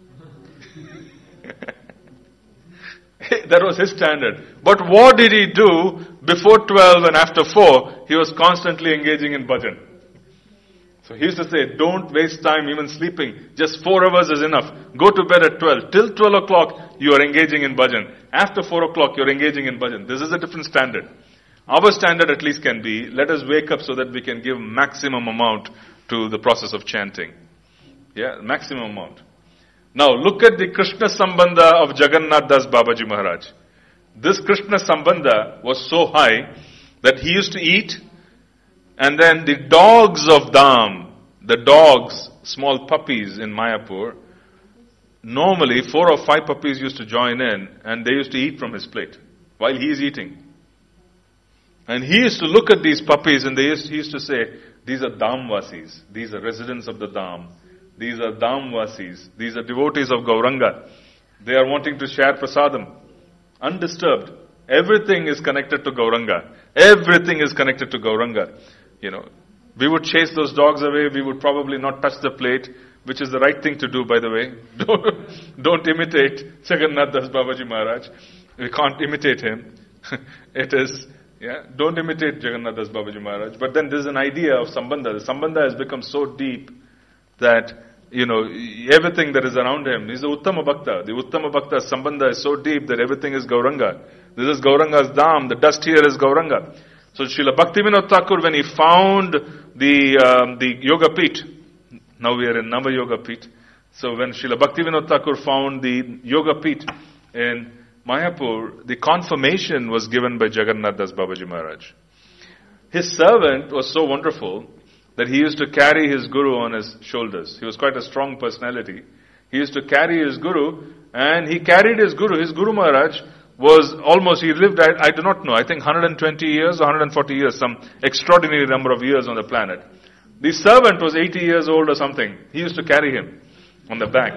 That was his standard. But what did he do before twelve and after four? He was constantly engaging in bhajan. So he used to say, don't waste time even sleeping. Just four hours is enough. Go to bed at twelve. Till twelve o'clock, you are engaging in bhajan. After four o'clock, you are engaging in bhajan. This is a different standard. Our standard at least can be, let us wake up so that we can give maximum amount to the process of chanting. Yeah, maximum amount. Now look at the Krishna Sambandha of Jagannath Das Babaji Maharaj. This Krishna Sambandha was so high that he used to eat, and then the dogs of Dham, the dogs, small puppies in Mayapur, normally four or five puppies used to join in and they used to eat from his plate while he is eating. And he used to look at these puppies and they used, he used to say, these are Dhamvasis. These are residents of the Dham. These are Dhamvasis. These are devotees of Gauranga. They are wanting to share prasadam. Undisturbed. Everything is connected to Gauranga. Everything is connected to Gauranga. You know, we would chase those dogs away. We would probably not touch the plate, which is the right thing to do, by the way. Don't, don't imitate Jagannath Das Babaji Maharaj. We can't imitate him. It is, yeah, don't imitate Jagannath Das Babaji Maharaj. But then there's an idea of Sambandha. The Sambandha has become so deep that, you know, everything that is around him, he's the Uttama Bhakta. The Uttama Bhakta Sambandha is so deep that everything is Gauranga. This is Gauranga's Dham. The dust here is Gauranga. So Srila Bhaktivinoda Thakur, when he found the um, the Yoga Peeth, now we are in Nava Yoga Peeth. So when Srila Bhaktivinoda Thakur found the Yoga Peeth in Mayapur, the confirmation was given by Jagannath Das Babaji Maharaj. His servant was so wonderful that he used to carry his guru on his shoulders. He was quite a strong personality. He used to carry his guru, and he carried his guru. His Guru Maharaj was almost, he lived, I, I do not know, I think one hundred twenty years or one hundred forty years, some extraordinary number of years on the planet. The servant was eighty years old or something. He used to carry him on the back.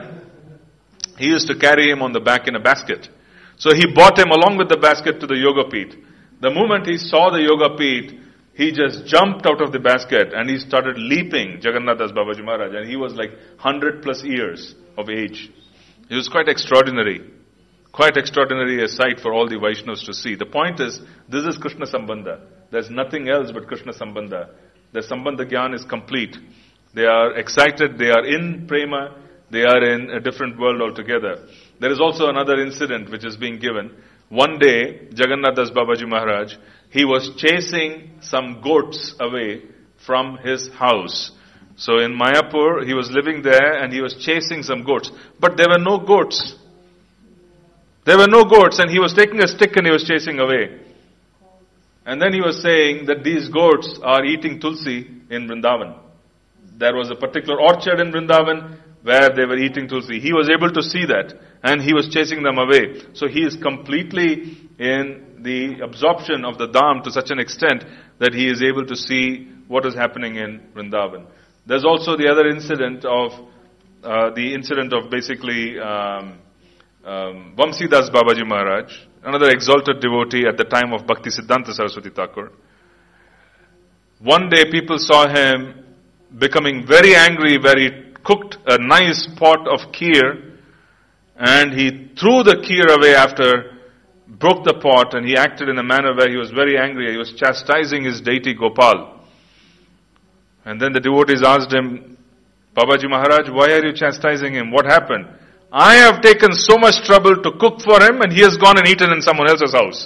He used to carry him on the back in a basket. So he brought him along with the basket to the Yoga Peeth. The moment he saw the Yoga Peeth, he just jumped out of the basket and he started leaping, Jagannath Das Babaji Maharaj, and he was like one hundred plus years of age. It was quite extraordinary. Quite extraordinary a sight for all the Vaishnavas to see. The point is, this is Krishna Sambandha. There's nothing else but Krishna Sambandha. The Sambandha Gyan is complete. They are excited, they are in Prema, they are in a different world altogether. There is also another incident which is being given. One day, Jagannath Das Babaji Maharaj, he was chasing some goats away from his house. So in Mayapur, he was living there and he was chasing some goats. But there were no goats. There were no goats, and he was taking a stick and he was chasing away. And then he was saying that these goats are eating tulsi in Vrindavan. There was a particular orchard in Vrindavan where they were eating tulsi. He was able to see that, and he was chasing them away. So he is completely in the absorption of the Dham to such an extent that he is able to see what is happening in Vrindavan. There's also the other incident of, uh, the incident of basically, um, Um, Vamsidas Babaji Maharaj, another exalted devotee at the time of Bhakti Siddhanta Saraswati Thakur. One day people saw him becoming very angry where he cooked a nice pot of kheer and he threw the kheer away after, broke the pot, and he acted in a manner where he was very angry. He was chastising his deity Gopal. And then the devotees asked him, Babaji Maharaj, why are you chastising him? What happened? I have taken so much trouble to cook for him and he has gone and eaten in someone else's house.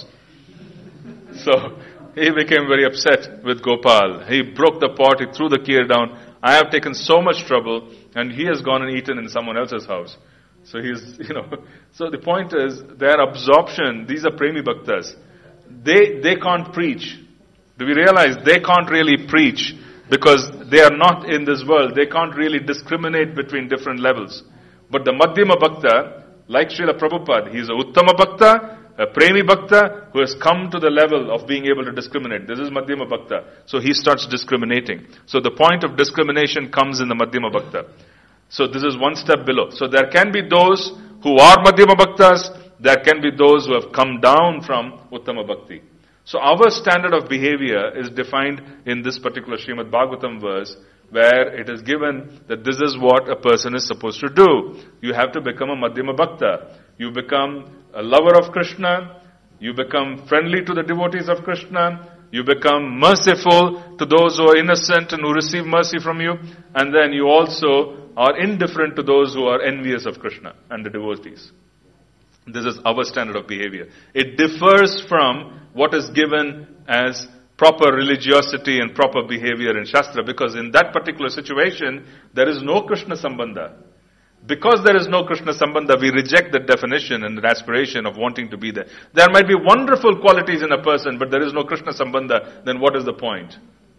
So he became very upset with Gopal. He broke the pot, he threw the kheer down. I have taken so much trouble and he has gone and eaten in someone else's house. So he's, you know, so the point is their absorption, these are Premi Bhaktas. They, they can't preach. Do we realize they can't really preach because they are not in this world. They can't really discriminate between different levels. But the Madhyama Bhakta, like Srila Prabhupada, he is a Uttama Bhakta, a Premi Bhakta, who has come to the level of being able to discriminate. This is Madhyama Bhakta. So he starts discriminating. So the point of discrimination comes in the Madhyama Bhakta. So this is one step below. So there can be those who are Madhyama Bhaktas, there can be those who have come down from Uttama Bhakti. So our standard of behavior is defined in this particular Srimad Bhagavatam verse, where it is given that this is what a person is supposed to do. You have to become a Madhyama Bhakta. You become a lover of Krishna. You become friendly to the devotees of Krishna. You become merciful to those who are innocent and who receive mercy from you. And then you also are indifferent to those who are envious of Krishna and the devotees. This is our standard of behavior. It differs from what is given as proper religiosity and proper behavior in Shastra, because in that particular situation, there is no Krishna Sambandha. Because there is no Krishna Sambandha, we reject that definition and that aspiration of wanting to be there. There might be wonderful qualities in a person, but there is no Krishna Sambandha, then what is the point?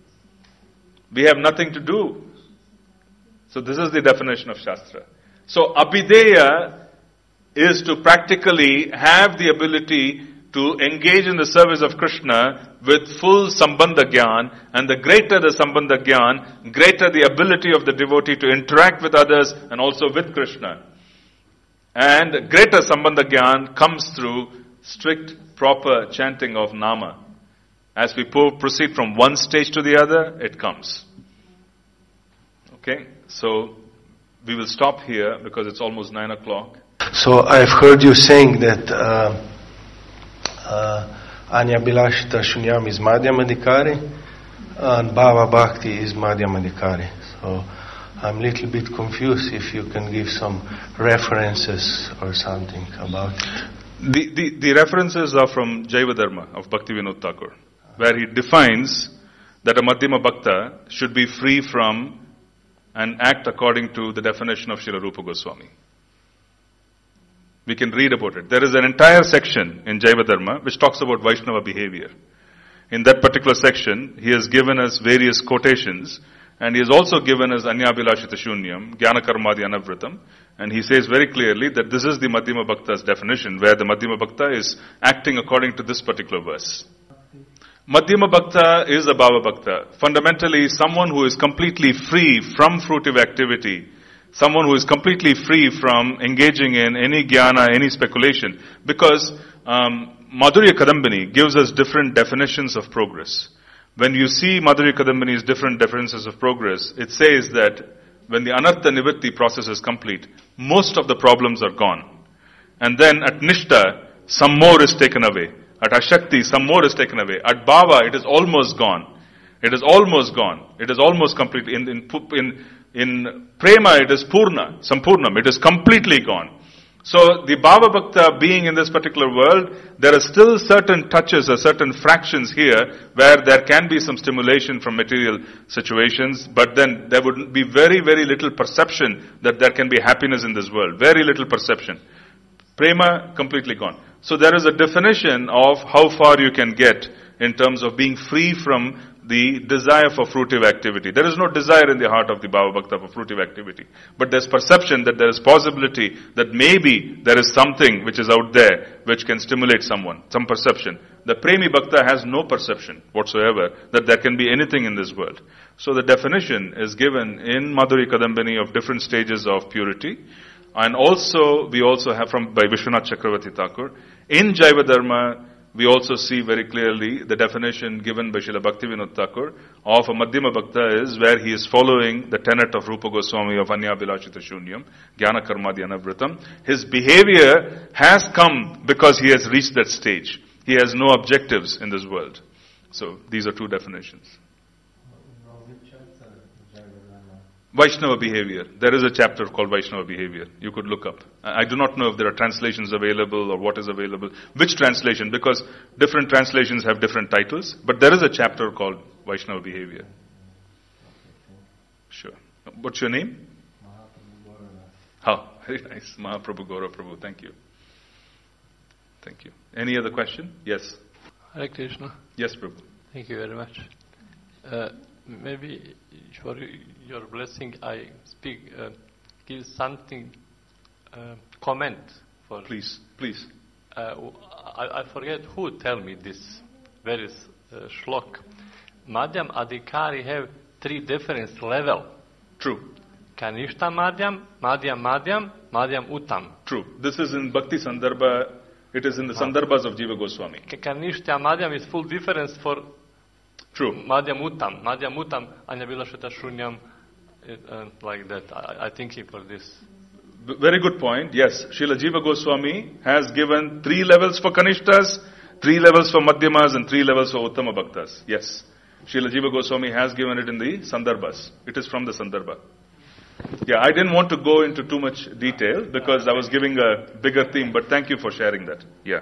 We have nothing to do. So this is the definition of Shastra. So Abhideya is to practically have the ability to engage in the service of Krishna with full Sambandha Gyan, and the greater the Sambandha Gyan, greater the ability of the devotee to interact with others and also with Krishna. And greater Sambandha Gyan comes through strict, proper chanting of Nama. As we po- proceed from one stage to the other, it comes. Okay, so we will stop here because it's almost nine o'clock. So I've heard you saying that uh, uh, Anya Bilashita Shunyam is Madhyama Adhikari and Bhava Bhakti is Madhyama Adhikari. So I'm a little bit confused if you can give some references or something about it. The, the, the references are from Jaiva Dharma of Bhaktivinoda Thakur, where he defines that a Madhyama Bhakta should be free from and act according to the definition of Srila Rupa Goswami. We can read about it. There is an entire section in Jaiva Dharma which talks about Vaishnava behavior. In that particular section, he has given us various quotations, and he has also given us Anyabhilashita Shunyam, Jnana Karmadi Anavritam, and he says very clearly that this is the Madhyama Bhakta's definition, where the Madhyama Bhakta is acting according to this particular verse. Madhyama Bhakta is a Bhava Bhakta. Fundamentally, someone who is completely free from fruitive activity, someone who is completely free from engaging in any jnana, any speculation, because um, Madhurya Kadambini gives us different definitions of progress. When you see Madhurya Kadambini's different definitions of progress, it says that when the Anartha Nivitti process is complete, most of the problems are gone. And then at Nishta, some more is taken away. At Ashakti, some more is taken away. At Bhava, it is almost gone. It is almost gone. It is almost complete. In, in, in, in Prema, it is Purna, Sampurnam. It is completely gone. So the Bhava Bhakta being in this particular world, there are still certain touches or certain fractions here where there can be some stimulation from material situations, but then there would be very, very little perception that there can be happiness in this world. Very little perception. Prema, completely gone. So there is a definition of how far you can get in terms of being free from the desire for fruitive activity. There is no desire in the heart of the Bhava Bhakta for fruitive activity. But there's perception that there is possibility that maybe there is something which is out there which can stimulate someone. Some perception. The Premi Bhakta has no perception whatsoever that there can be anything in this world. So the definition is given in Madhuri Kadambini of different stages of purity. And also, we also have from by Vishwanath Chakravarti Thakur. In Jaiva Dharma, we also see very clearly the definition given by Srila Bhaktivinoda Thakur of a Madhyama Bhakta is where he is following the tenet of Rupa Goswami of Anyabhilashita Shunyam, Jnana Karmadi Anavritam. His behavior has come because he has reached that stage. He has no objectives in this world. So, these are two definitions. Vaishnava behavior. There is a chapter called Vaishnava behavior. You could look up. I do not know if there are translations available or what is available. Which translation? Because different translations have different titles. But there is a chapter called Vaishnava behavior. Sure. What's your name? Oh, very nice. Mahaprabhu Gaura Prabhu. Thank you. Thank you. Any other question? Yes. Hare Krishna. Yes, Prabhu. Thank you very much. Uh, maybe for your blessing, I speak, uh, give something, uh, comment for. Please, please. Uh, I, I forget who tell me this very uh, shlok. Madhyam Adhikari have three different level. True. Kanishta Madhyam, Madhyam Madhyam, Madhyam Uttam. True. This is in Bhakti Sandarbha. It is in the Sandarbhas of Jiva Goswami. Kanishta Madhyam is full difference for. True. Madhyam Uttam. Madhyam Uttam, Anyabhilashita Shunyam, uh, like that. I, I think for this. Very good point. Yes. Srila Jiva Goswami has given three levels for Kanishtas, three levels for Madhyamas, and three levels for Uttama Bhaktas. Yes. Srila Jiva Goswami has given it in the Sandarbhas. It is from the Sandarbha. Yeah, I didn't want to go into too much detail because I was giving a bigger theme, but thank you for sharing that. Yeah.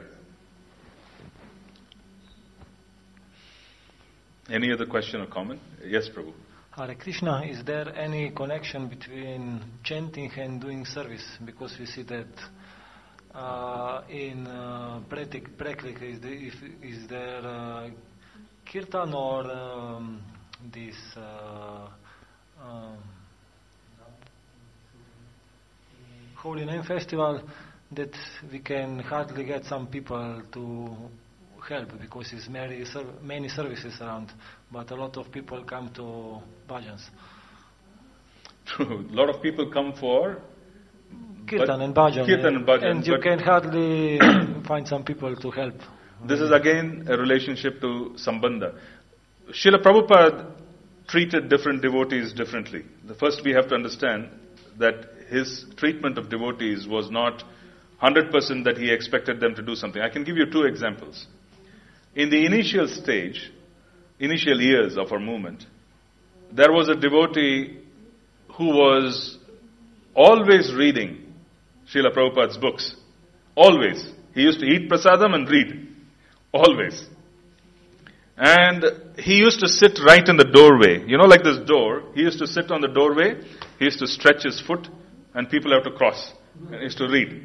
Any other question or comment? Yes, Prabhu. Hare Krishna, is there any connection between chanting and doing service? Because we see that uh, in uh, Prakriti, is, if, is there uh, kirtan or um, this uh, um, Holy Name Festival, that we can hardly get some people to help because it's many, serv- many services around, but a lot of people come to bhajans. True. A lot of people come for Kirtan and bhajan, Kirtan and bhajan, and you but- can hardly find some people to help. This is again a relationship to Sambandha. Srila Prabhupada treated different devotees differently. The first we have to understand that his treatment of devotees was not one hundred percent that he expected them to do something. I can give you two examples. In the initial stage, initial years of our movement, there was a devotee who was always reading Srila Prabhupada's books. Always. He used to eat prasadam and read. Always. And he used to sit right in the doorway. You know, like this door. He used to sit on the doorway. He used to stretch his foot and people have to cross. And he used to read.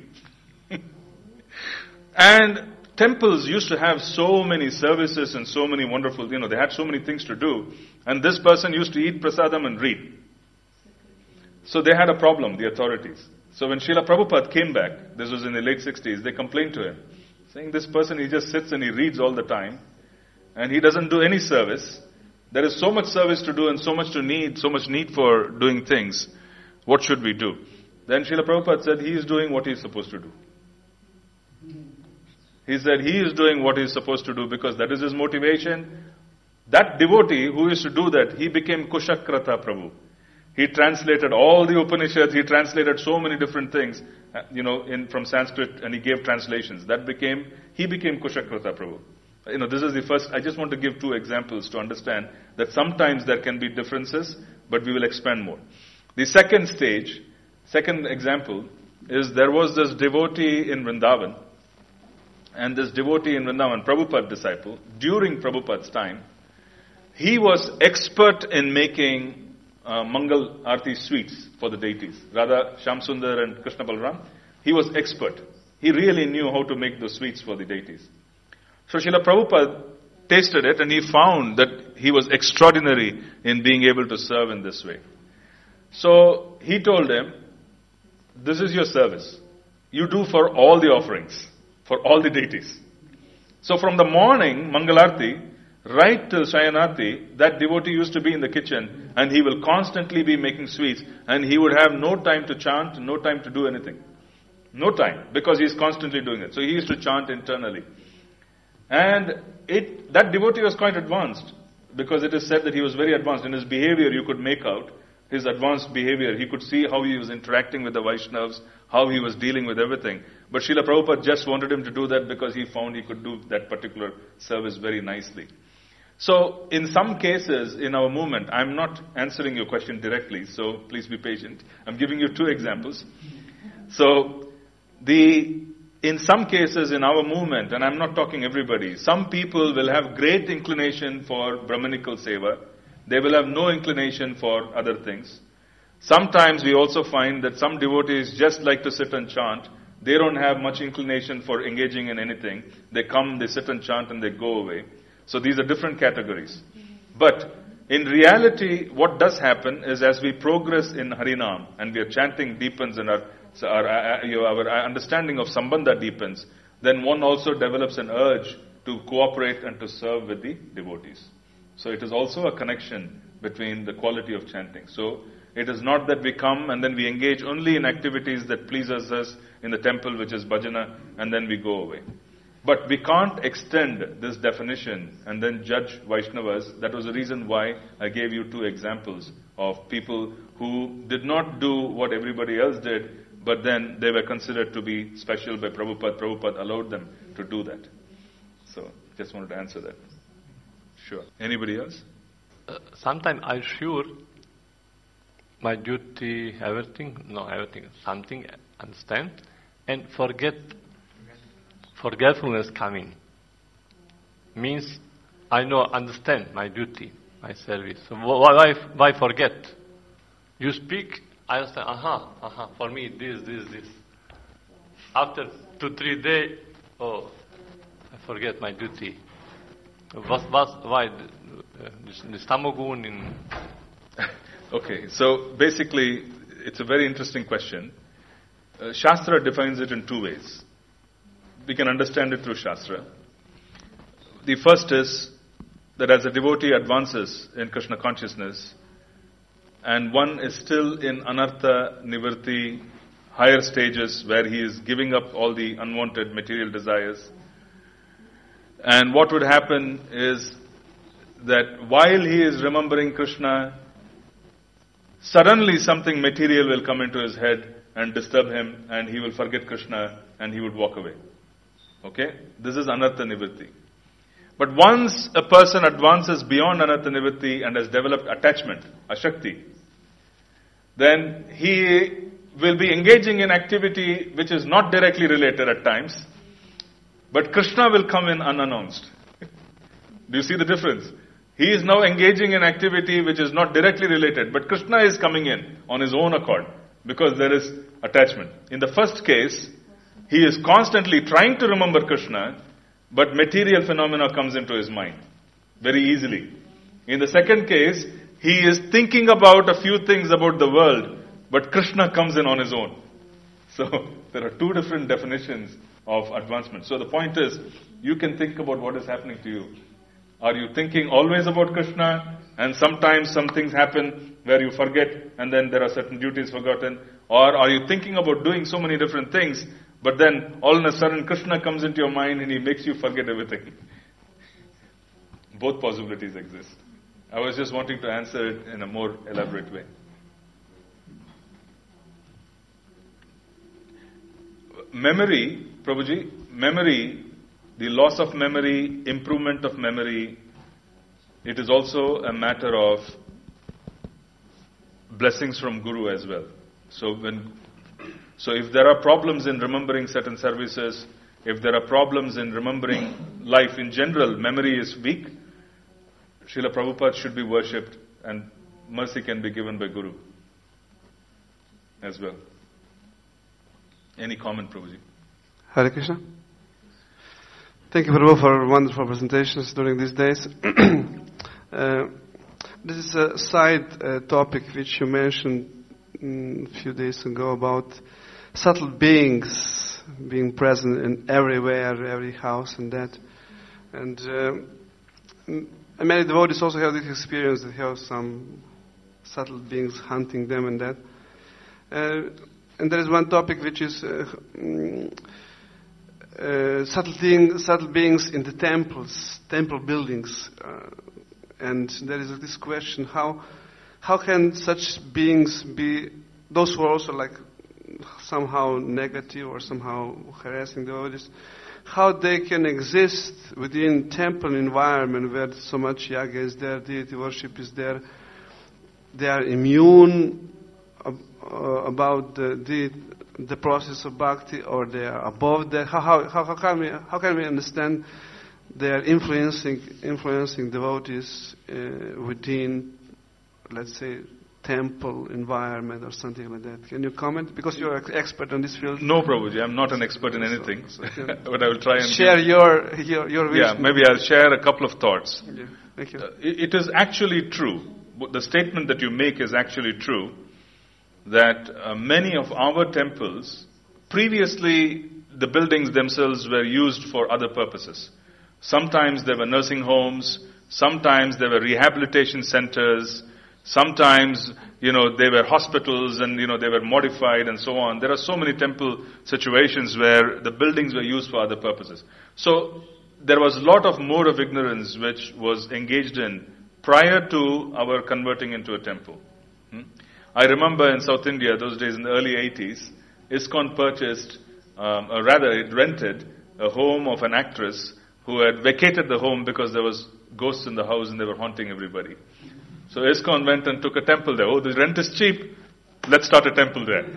And temples used to have so many services and so many wonderful, you know, they had so many things to do. And this person used to eat prasadam and read. So they had a problem, the authorities. So when Srila Prabhupada came back, this was in the late sixties, they complained to him, saying this person, he just sits and he reads all the time, and he doesn't do any service. There is so much service to do and so much to need, so much need for doing things. What should we do? Then Srila Prabhupada said he is doing what he is supposed to do. He said he is doing what he is supposed to do because that is his motivation. That devotee who used to do that, he became Kushakrata Prabhu. He translated all the Upanishads, he translated so many different things, uh, you know, in from Sanskrit, and he gave translations. That became, he became Kushakrata Prabhu. You know, this is the first, I just want to give two examples to understand that sometimes there can be differences, but we will expand more. The second stage, second example, is there was this devotee in Vrindavan, and this devotee in Vrindavan, Prabhupada disciple, during Prabhupada's time, he was expert in making uh, Mangal Aarti sweets for the deities. Radha, Shamsundar and Krishna Balaram, he was expert. He really knew how to make the sweets for the deities. So Srila Prabhupada tasted it and he found that he was extraordinary in being able to serve in this way. So he told him, this is your service. You do for all the offerings, for all the deities. So from the morning, Mangalarti, right till Shayanati, that devotee used to be in the kitchen and he will constantly be making sweets and he would have no time to chant, no time to do anything. No time, because he is constantly doing it. So he used to chant internally. And it that devotee was quite advanced, because it is said that he was very advanced. In his behavior, you could make out his advanced behavior. He could see how he was interacting with the Vaishnavas, how he was dealing with everything. But Srila Prabhupada just wanted him to do that because he found he could do that particular service very nicely. So, in some cases in our movement, I'm not answering your question directly, so please be patient. I'm giving you two examples. So, the in some cases in our movement, and I'm not talking everybody, some people will have great inclination for Brahmanical seva. They will have no inclination for other things. Sometimes we also find that some devotees just like to sit and chant. They don't have much inclination for engaging in anything. They come, they sit and chant, and they go away. So these are different categories. But in reality, what does happen is as we progress in Harinam and we are chanting deepens and our, our, our, our understanding of Sambandha deepens, then one also develops an urge to cooperate and to serve with the devotees. So it is also a connection between the quality of chanting. So it is not that we come and then we engage only in activities that pleases us in the temple, which is bhajana, and then we go away. But we can't extend this definition and then judge Vaishnavas. That was the reason why I gave you two examples of people who did not do what everybody else did, but then they were considered to be special by Prabhupada. Prabhupada allowed them to do that. So, just wanted to answer that. Sure. Anybody else? Uh, sometimes I'm sure my duty, everything, no, everything, something, understand, and forget. Forgetfulness coming means I know, understand my duty, my service. So why, why, why forget? You speak, I understand. Aha, aha. For me, this, this, this. After two, three days, oh, I forget my duty. What, what, why? The Tamogun in. Okay, so basically, it's a very interesting question. Uh, Shastra defines it in two ways. We can understand it through Shastra. The first is that as a devotee advances in Krishna consciousness, and one is still in anartha nivritti, higher stages where he is giving up all the unwanted material desires. And what would happen is that while he is remembering Krishna, suddenly something material will come into his head and disturb him, and he will forget Krishna and he would walk away. Okay? This is anartha nivritti. But once a person advances beyond anartha nivritti and has developed attachment, ashakti, then he will be engaging in activity which is not directly related at times, but Krishna will come in unannounced. Do you see the difference? He is now engaging in activity which is not directly related, but Krishna is coming in on his own accord because there is attachment. In the first case, he is constantly trying to remember Krishna, but material phenomena comes into his mind very easily. In the second case, he is thinking about a few things about the world, but Krishna comes in on his own. So there are two different definitions of advancement. So the point is, you can think about what is happening to you. Are you thinking always about Krishna, and sometimes some things happen where you forget, and then there are certain duties forgotten? Or are you thinking about doing so many different things, but then all of a sudden Krishna comes into your mind and he makes you forget everything? Both possibilities exist. I was just wanting to answer it in a more elaborate way. Memory, Prabhuji, memory, the loss of memory, improvement of memory, it is also a matter of blessings from Guru as well. So when, so if there are problems in remembering certain services, if there are problems in remembering life in general, memory is weak, Srila Prabhupada should be worshipped and mercy can be given by Guru as well. Any comment, Prabhuji? Hare Krishna. Thank you, Prabhu, for wonderful presentations during these days. uh, this is a side uh, topic which you mentioned mm, a few days ago about subtle beings being present in everywhere, every house and that. And uh, many devotees also have this experience, they have some subtle beings hunting them and that. Uh, and there is one topic which is uh, mm, Uh, subtle, thing, subtle beings in the temples, temple buildings, uh, and there is this question: how how can such beings be? Those who are also like somehow negative or somehow harassing the devotees, how they can exist within temple environment where so much yaga is there, deity worship is there? They are immune ab- uh, about the deity. The process of bhakti, or they are above that? How, how, how, how can we how can we understand they are influencing influencing devotees uh, within, let's say, temple environment or something like that? Can you comment? Because you're an expert on this field. No, Prabhuji, I'm not an expert in anything, so, so but I will try and share give, your your your vision. Yeah, maybe I'll share a couple of thoughts. Yeah, thank you. Uh, it, it is actually true. The statement that you make is actually true. That uh, many of our temples, previously the buildings themselves were used for other purposes. Sometimes there were nursing homes, sometimes there were rehabilitation centers, sometimes, you know, they were hospitals and, you know, they were modified and so on. There are so many temple situations where the buildings were used for other purposes. So there was a lot of mode of ignorance which was engaged in prior to our converting into a temple. Hmm? I remember in South India, those days in the early eighties, ISKCON purchased, um, or rather it rented, a home of an actress who had vacated the home because there was ghosts in the house and they were haunting everybody. So ISKCON went and took a temple there. Oh, the rent is cheap. Let's start a temple there.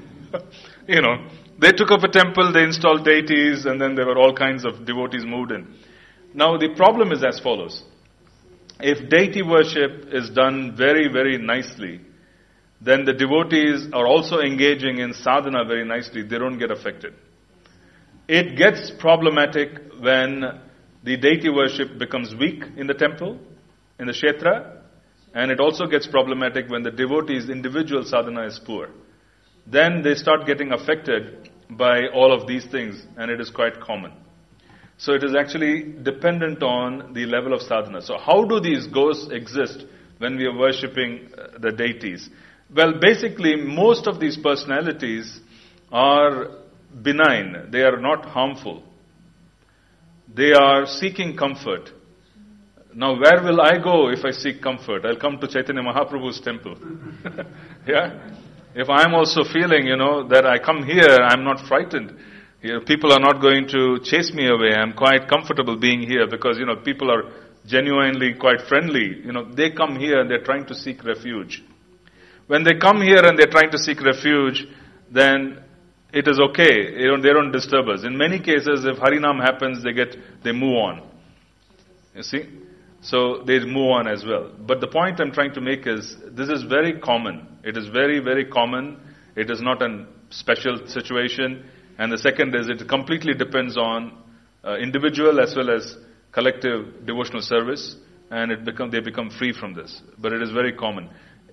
You know, they took up a temple, they installed deities, and then there were all kinds of devotees moved in. Now the problem is as follows. If deity worship is done very, very nicely, then the devotees are also engaging in sadhana very nicely. They don't get affected. It gets problematic when the deity worship becomes weak in the temple, in the kshetra, and it also gets problematic when the devotee's individual sadhana is poor. then they start getting affected by all of these things, and it is quite common. So it is actually dependent on the level of sadhana. So how do these ghosts exist when we are worshipping uh, the deities? Well, basically, most of these personalities are benign. They are not harmful. They are seeking comfort. Now, where will I go if I seek comfort? I'll come to Chaitanya Mahaprabhu's temple. Yeah? If I'm also feeling, you know, that I come here, I'm not frightened. You know, people are not going to chase me away. I'm quite comfortable being here because, you know, people are genuinely quite friendly. You know, they come here and they're trying to seek refuge. When they come here and they're trying to seek refuge, then it is okay. You know, they don't disturb us. In many cases, if Harinam happens, they get, they move on. You see? So they move on as well. But the point I'm trying to make is, this is very common. It is very, very common. It is not a special situation. And the second is, it completely depends on uh, individual as well as collective devotional service, and it become they become free from this. But it is very common.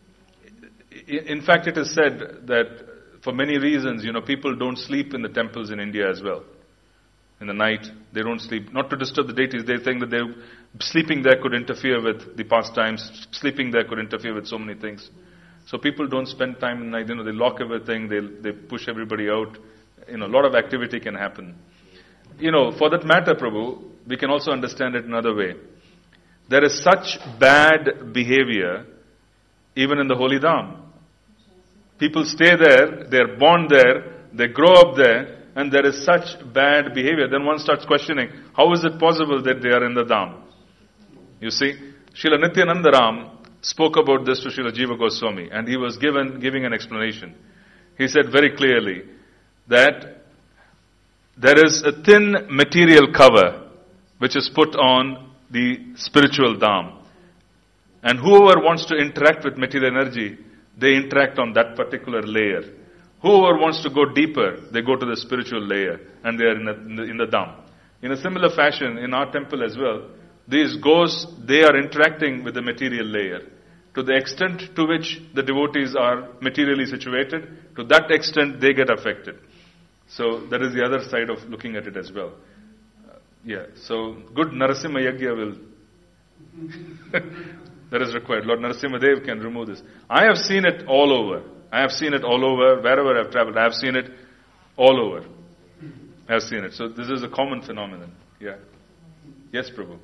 In fact, it is said that for many reasons, you know, people don't sleep in the temples in India as well. In the night, they don't sleep. Not to disturb the deities, they think that they sleeping there could interfere with the pastimes. Sleeping there could interfere with so many things. So people don't spend time in the night. You know, they lock everything. They they push everybody out. You know, a lot of activity can happen. You know, for that matter, Prabhu, we can also understand it another way. There is such bad behavior even in the Holy Dham. People stay there, they're born there, they grow up there, and there is such bad behavior. Then one starts questioning, how is it possible that they are in the Dham? You see, Srila Nityananda Ram spoke about this to Srila Jiva Goswami, and he was given giving an explanation. He said very clearly that there is a thin material cover which is put on the spiritual Dham. And whoever wants to interact with material energy, they interact on that particular layer. Whoever wants to go deeper, they go to the spiritual layer, and they are in the, in the, in the Dham. In a similar fashion, in our temple as well, these ghosts, they are interacting with the material layer. To the extent to which the devotees are materially situated, to that extent they get affected. So that is the other side of looking at it as well. Uh, yeah, so good Narasimha Yagya will... that is required. Lord Narasimha Dev can remove this. I have seen it all over. I have seen it all over. Wherever I have traveled, I have seen it all over. I have seen it. So this is a common phenomenon. Yeah. Yes, Prabhu.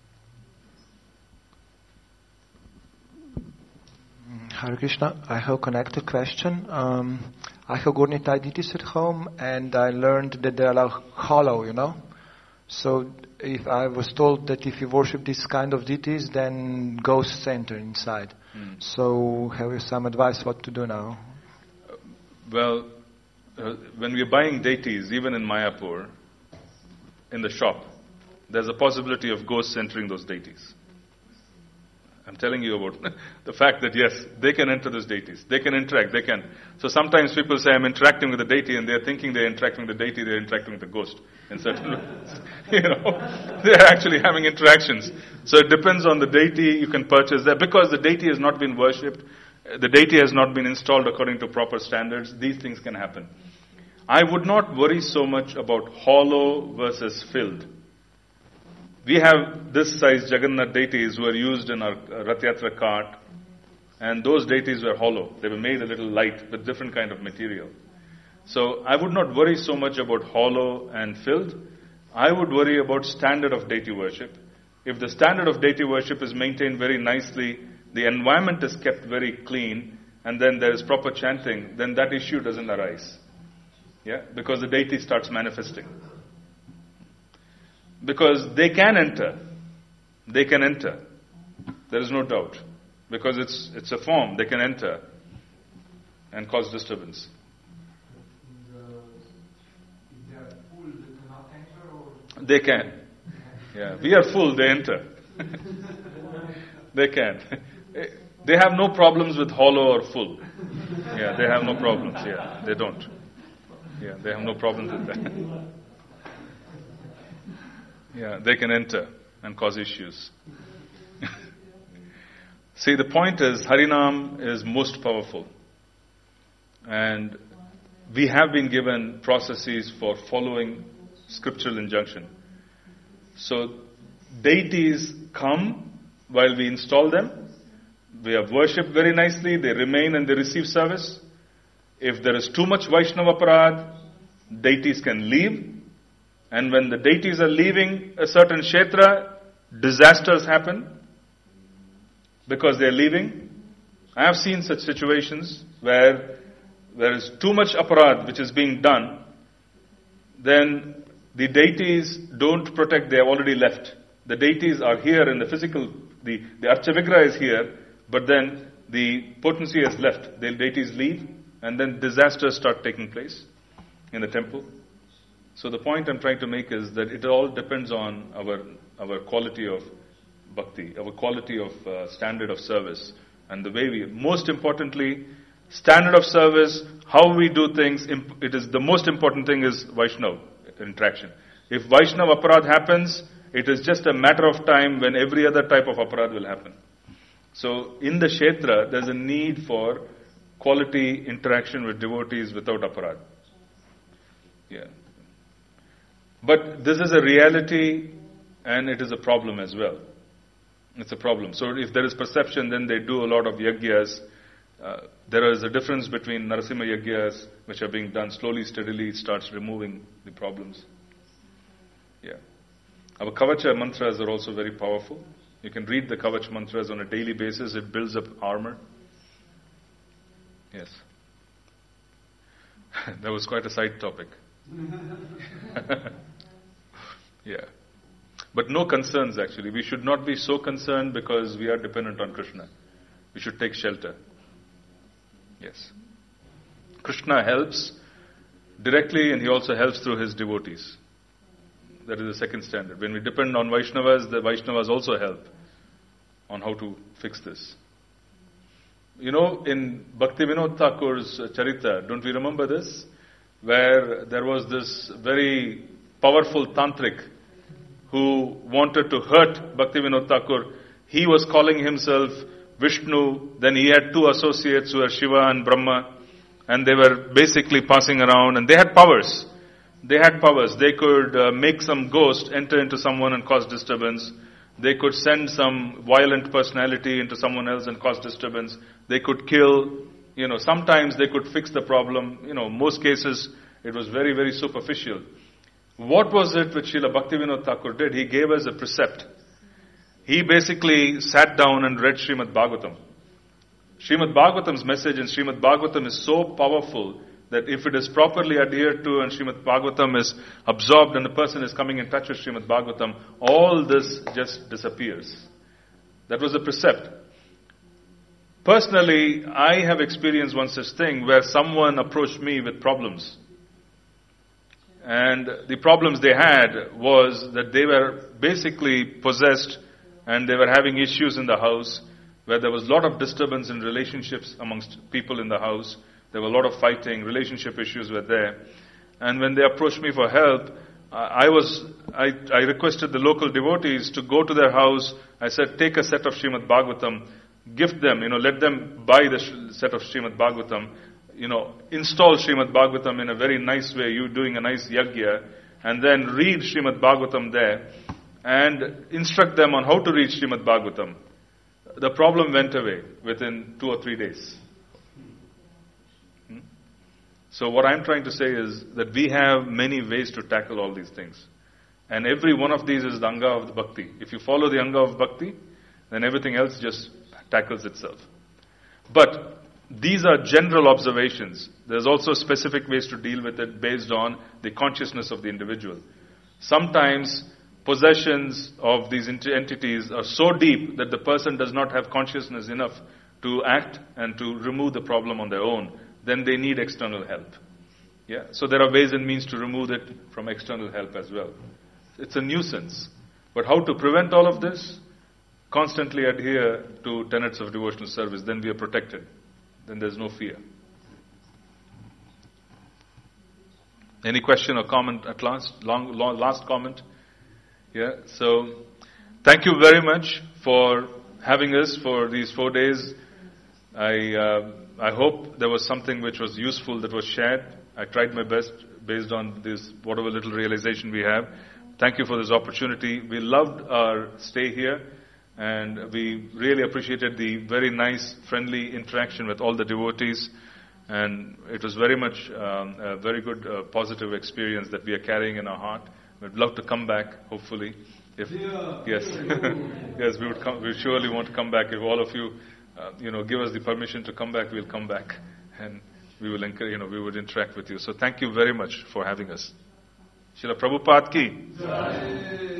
Hare Krishna. I have a connected question. Um, I have Gurnitai deities at home, and I learned that they are like hollow, you know. So if I was told that if you worship this kind of deities, then ghosts enter inside. Mm. So have you some advice what to do now? Uh, well, uh, when we are buying deities, even in Mayapur, in the shop, there's a possibility of ghosts entering those deities. I'm telling you about the fact that yes, they can enter those deities. They can interact, they can. So sometimes people say I'm interacting with the deity and they're thinking they're interacting with the deity, they're interacting with the ghost. In certain ways. You know, they're actually having interactions. So it depends on the deity you can purchase there. Because the deity has not been worshipped, the deity has not been installed according to proper standards, these things can happen. I would not worry so much about hollow versus filled. We have this size Jagannath deities who are used in our Rath Yatra cart, and those deities were hollow. They were made a little light with different kind of material. So I would not worry so much about hollow and filled. I would worry about standard of deity worship. If the standard of deity worship is maintained very nicely, the environment is kept very clean, and then there is proper chanting, then that issue doesn't arise. Yeah, because the deity starts manifesting. Because they can enter. They can enter. There is no doubt. Because it's it's a form, they can enter and cause disturbance. They can. Yeah, we are full, they enter. They can. They have no problems with hollow or full. Yeah, they have no problems. Yeah, they don't. Yeah, they have no problems with that. Yeah, they can enter and cause issues. See, the point is, Harinam is most powerful. And we have been given processes for following scriptural injunction. So deities come while we install them. We have worshipped very nicely. They remain and they receive service. If there is too much Vaishnava aparad, deities can leave. And when the deities are leaving a certain kshetra, disasters happen because they are leaving. I have seen such situations where there is too much aparad which is being done. Then the deities don't protect, they have already left. The deities are here in the physical, the, the Archavigraha is here, but then the potency has left. The deities leave, and then disasters start taking place in the temple. So the point I'm trying to make is that it all depends on our our quality of bhakti, our quality of uh, standard of service, and the way we, most importantly, standard of service, how we do things. It is the most important thing is Vaishnava interaction. If Vaishnava aparad happens, it is just a matter of time when every other type of aparad will happen. So in the kshetra, there's a need for quality interaction with devotees without aparad. Yeah. But this is a reality and it is a problem as well. It's a problem. So if there is perception, then they do a lot of yagyas. Uh, there is a difference between Narasimha yagyas, which are being done slowly, steadily, it starts removing the problems. Yeah. Our Kavacha mantras are also very powerful. You can read the Kavacha mantras on a daily basis. It builds up armor. Yes. That was quite a side topic. Yeah. But no concerns actually. We should not be so concerned because we are dependent on Krishna. We should take shelter. Yes. Krishna helps directly and he also helps through his devotees. That is the second standard. When we depend on Vaishnavas, the Vaishnavas also help on how to fix this. You know, in Bhaktivinoda Thakur's Charita, don't we remember this? Where there was this very powerful tantric who wanted to hurt Bhaktivinoda Thakur. He was calling himself Vishnu, then he had two associates who were Shiva and Brahma, and they were basically passing around, and they had powers. They had powers. They could uh, make some ghost enter into someone and cause disturbance. They could send some violent personality into someone else and cause disturbance. They could kill. You know, sometimes they could fix the problem. You know, most cases it was very, very superficial. What was it which Srila Bhaktivinoda Thakur did? He gave us a precept. He basically sat down and read Srimad Bhagavatam. Srimad Bhagavatam's message in Srimad Bhagavatam is so powerful that if it is properly adhered to and Srimad Bhagavatam is absorbed and the person is coming in touch with Srimad Bhagavatam, all this just disappears. That was a precept. Personally, I have experienced one such thing where someone approached me with problems. And the problems they had was that they were basically possessed and they were having issues in the house where there was a lot of disturbance in relationships amongst people in the house. There were a lot of fighting, relationship issues were there. And when they approached me for help, I was, I, I requested the local devotees to go to their house. I said, take a set of Srimad Bhagavatam, gift them, you know, let them buy the sh- set of Srimad Bhagavatam, you know, install Srimad Bhagavatam in a very nice way, you doing a nice yagya, and then read Srimad Bhagavatam there, and instruct them on how to read Srimad Bhagavatam. The problem went away within two or three days. Hmm? So what I'm trying to say is that we have many ways to tackle all these things. And every one of these is the anga of the bhakti. If you follow the anga of bhakti, then everything else just tackles itself. But these are general observations. There's also specific ways to deal with it based on the consciousness of the individual. Sometimes possessions of these entities are so deep that the person does not have consciousness enough to act and to remove the problem on their own. Then they need external help. Yeah. So there are ways and means to remove it from external help as well. It's a nuisance. But how to prevent all of this? Constantly adhere to tenets of devotional service. Then we are protected. Then there's no fear. Any question or comment at last? Long, long, last comment? Yeah. So, thank you very much for having us for these four days. I uh, I hope there was something which was useful that was shared. I tried my best based on this, whatever little realization we have. Thank you for this opportunity. We loved our stay here, and we really appreciated the very nice, friendly interaction with all the devotees. And it was very much um, a very good, uh, positive experience that we are carrying in our heart. We'd love to come back, hopefully. If yeah. Yes, yes, we would come. We surely want to come back. If all of you, uh, you know, give us the permission to come back, we'll come back, and we will, encourage, you know, we would interact with you. So thank you very much for having us. Srila Prabhupada ki. Jai.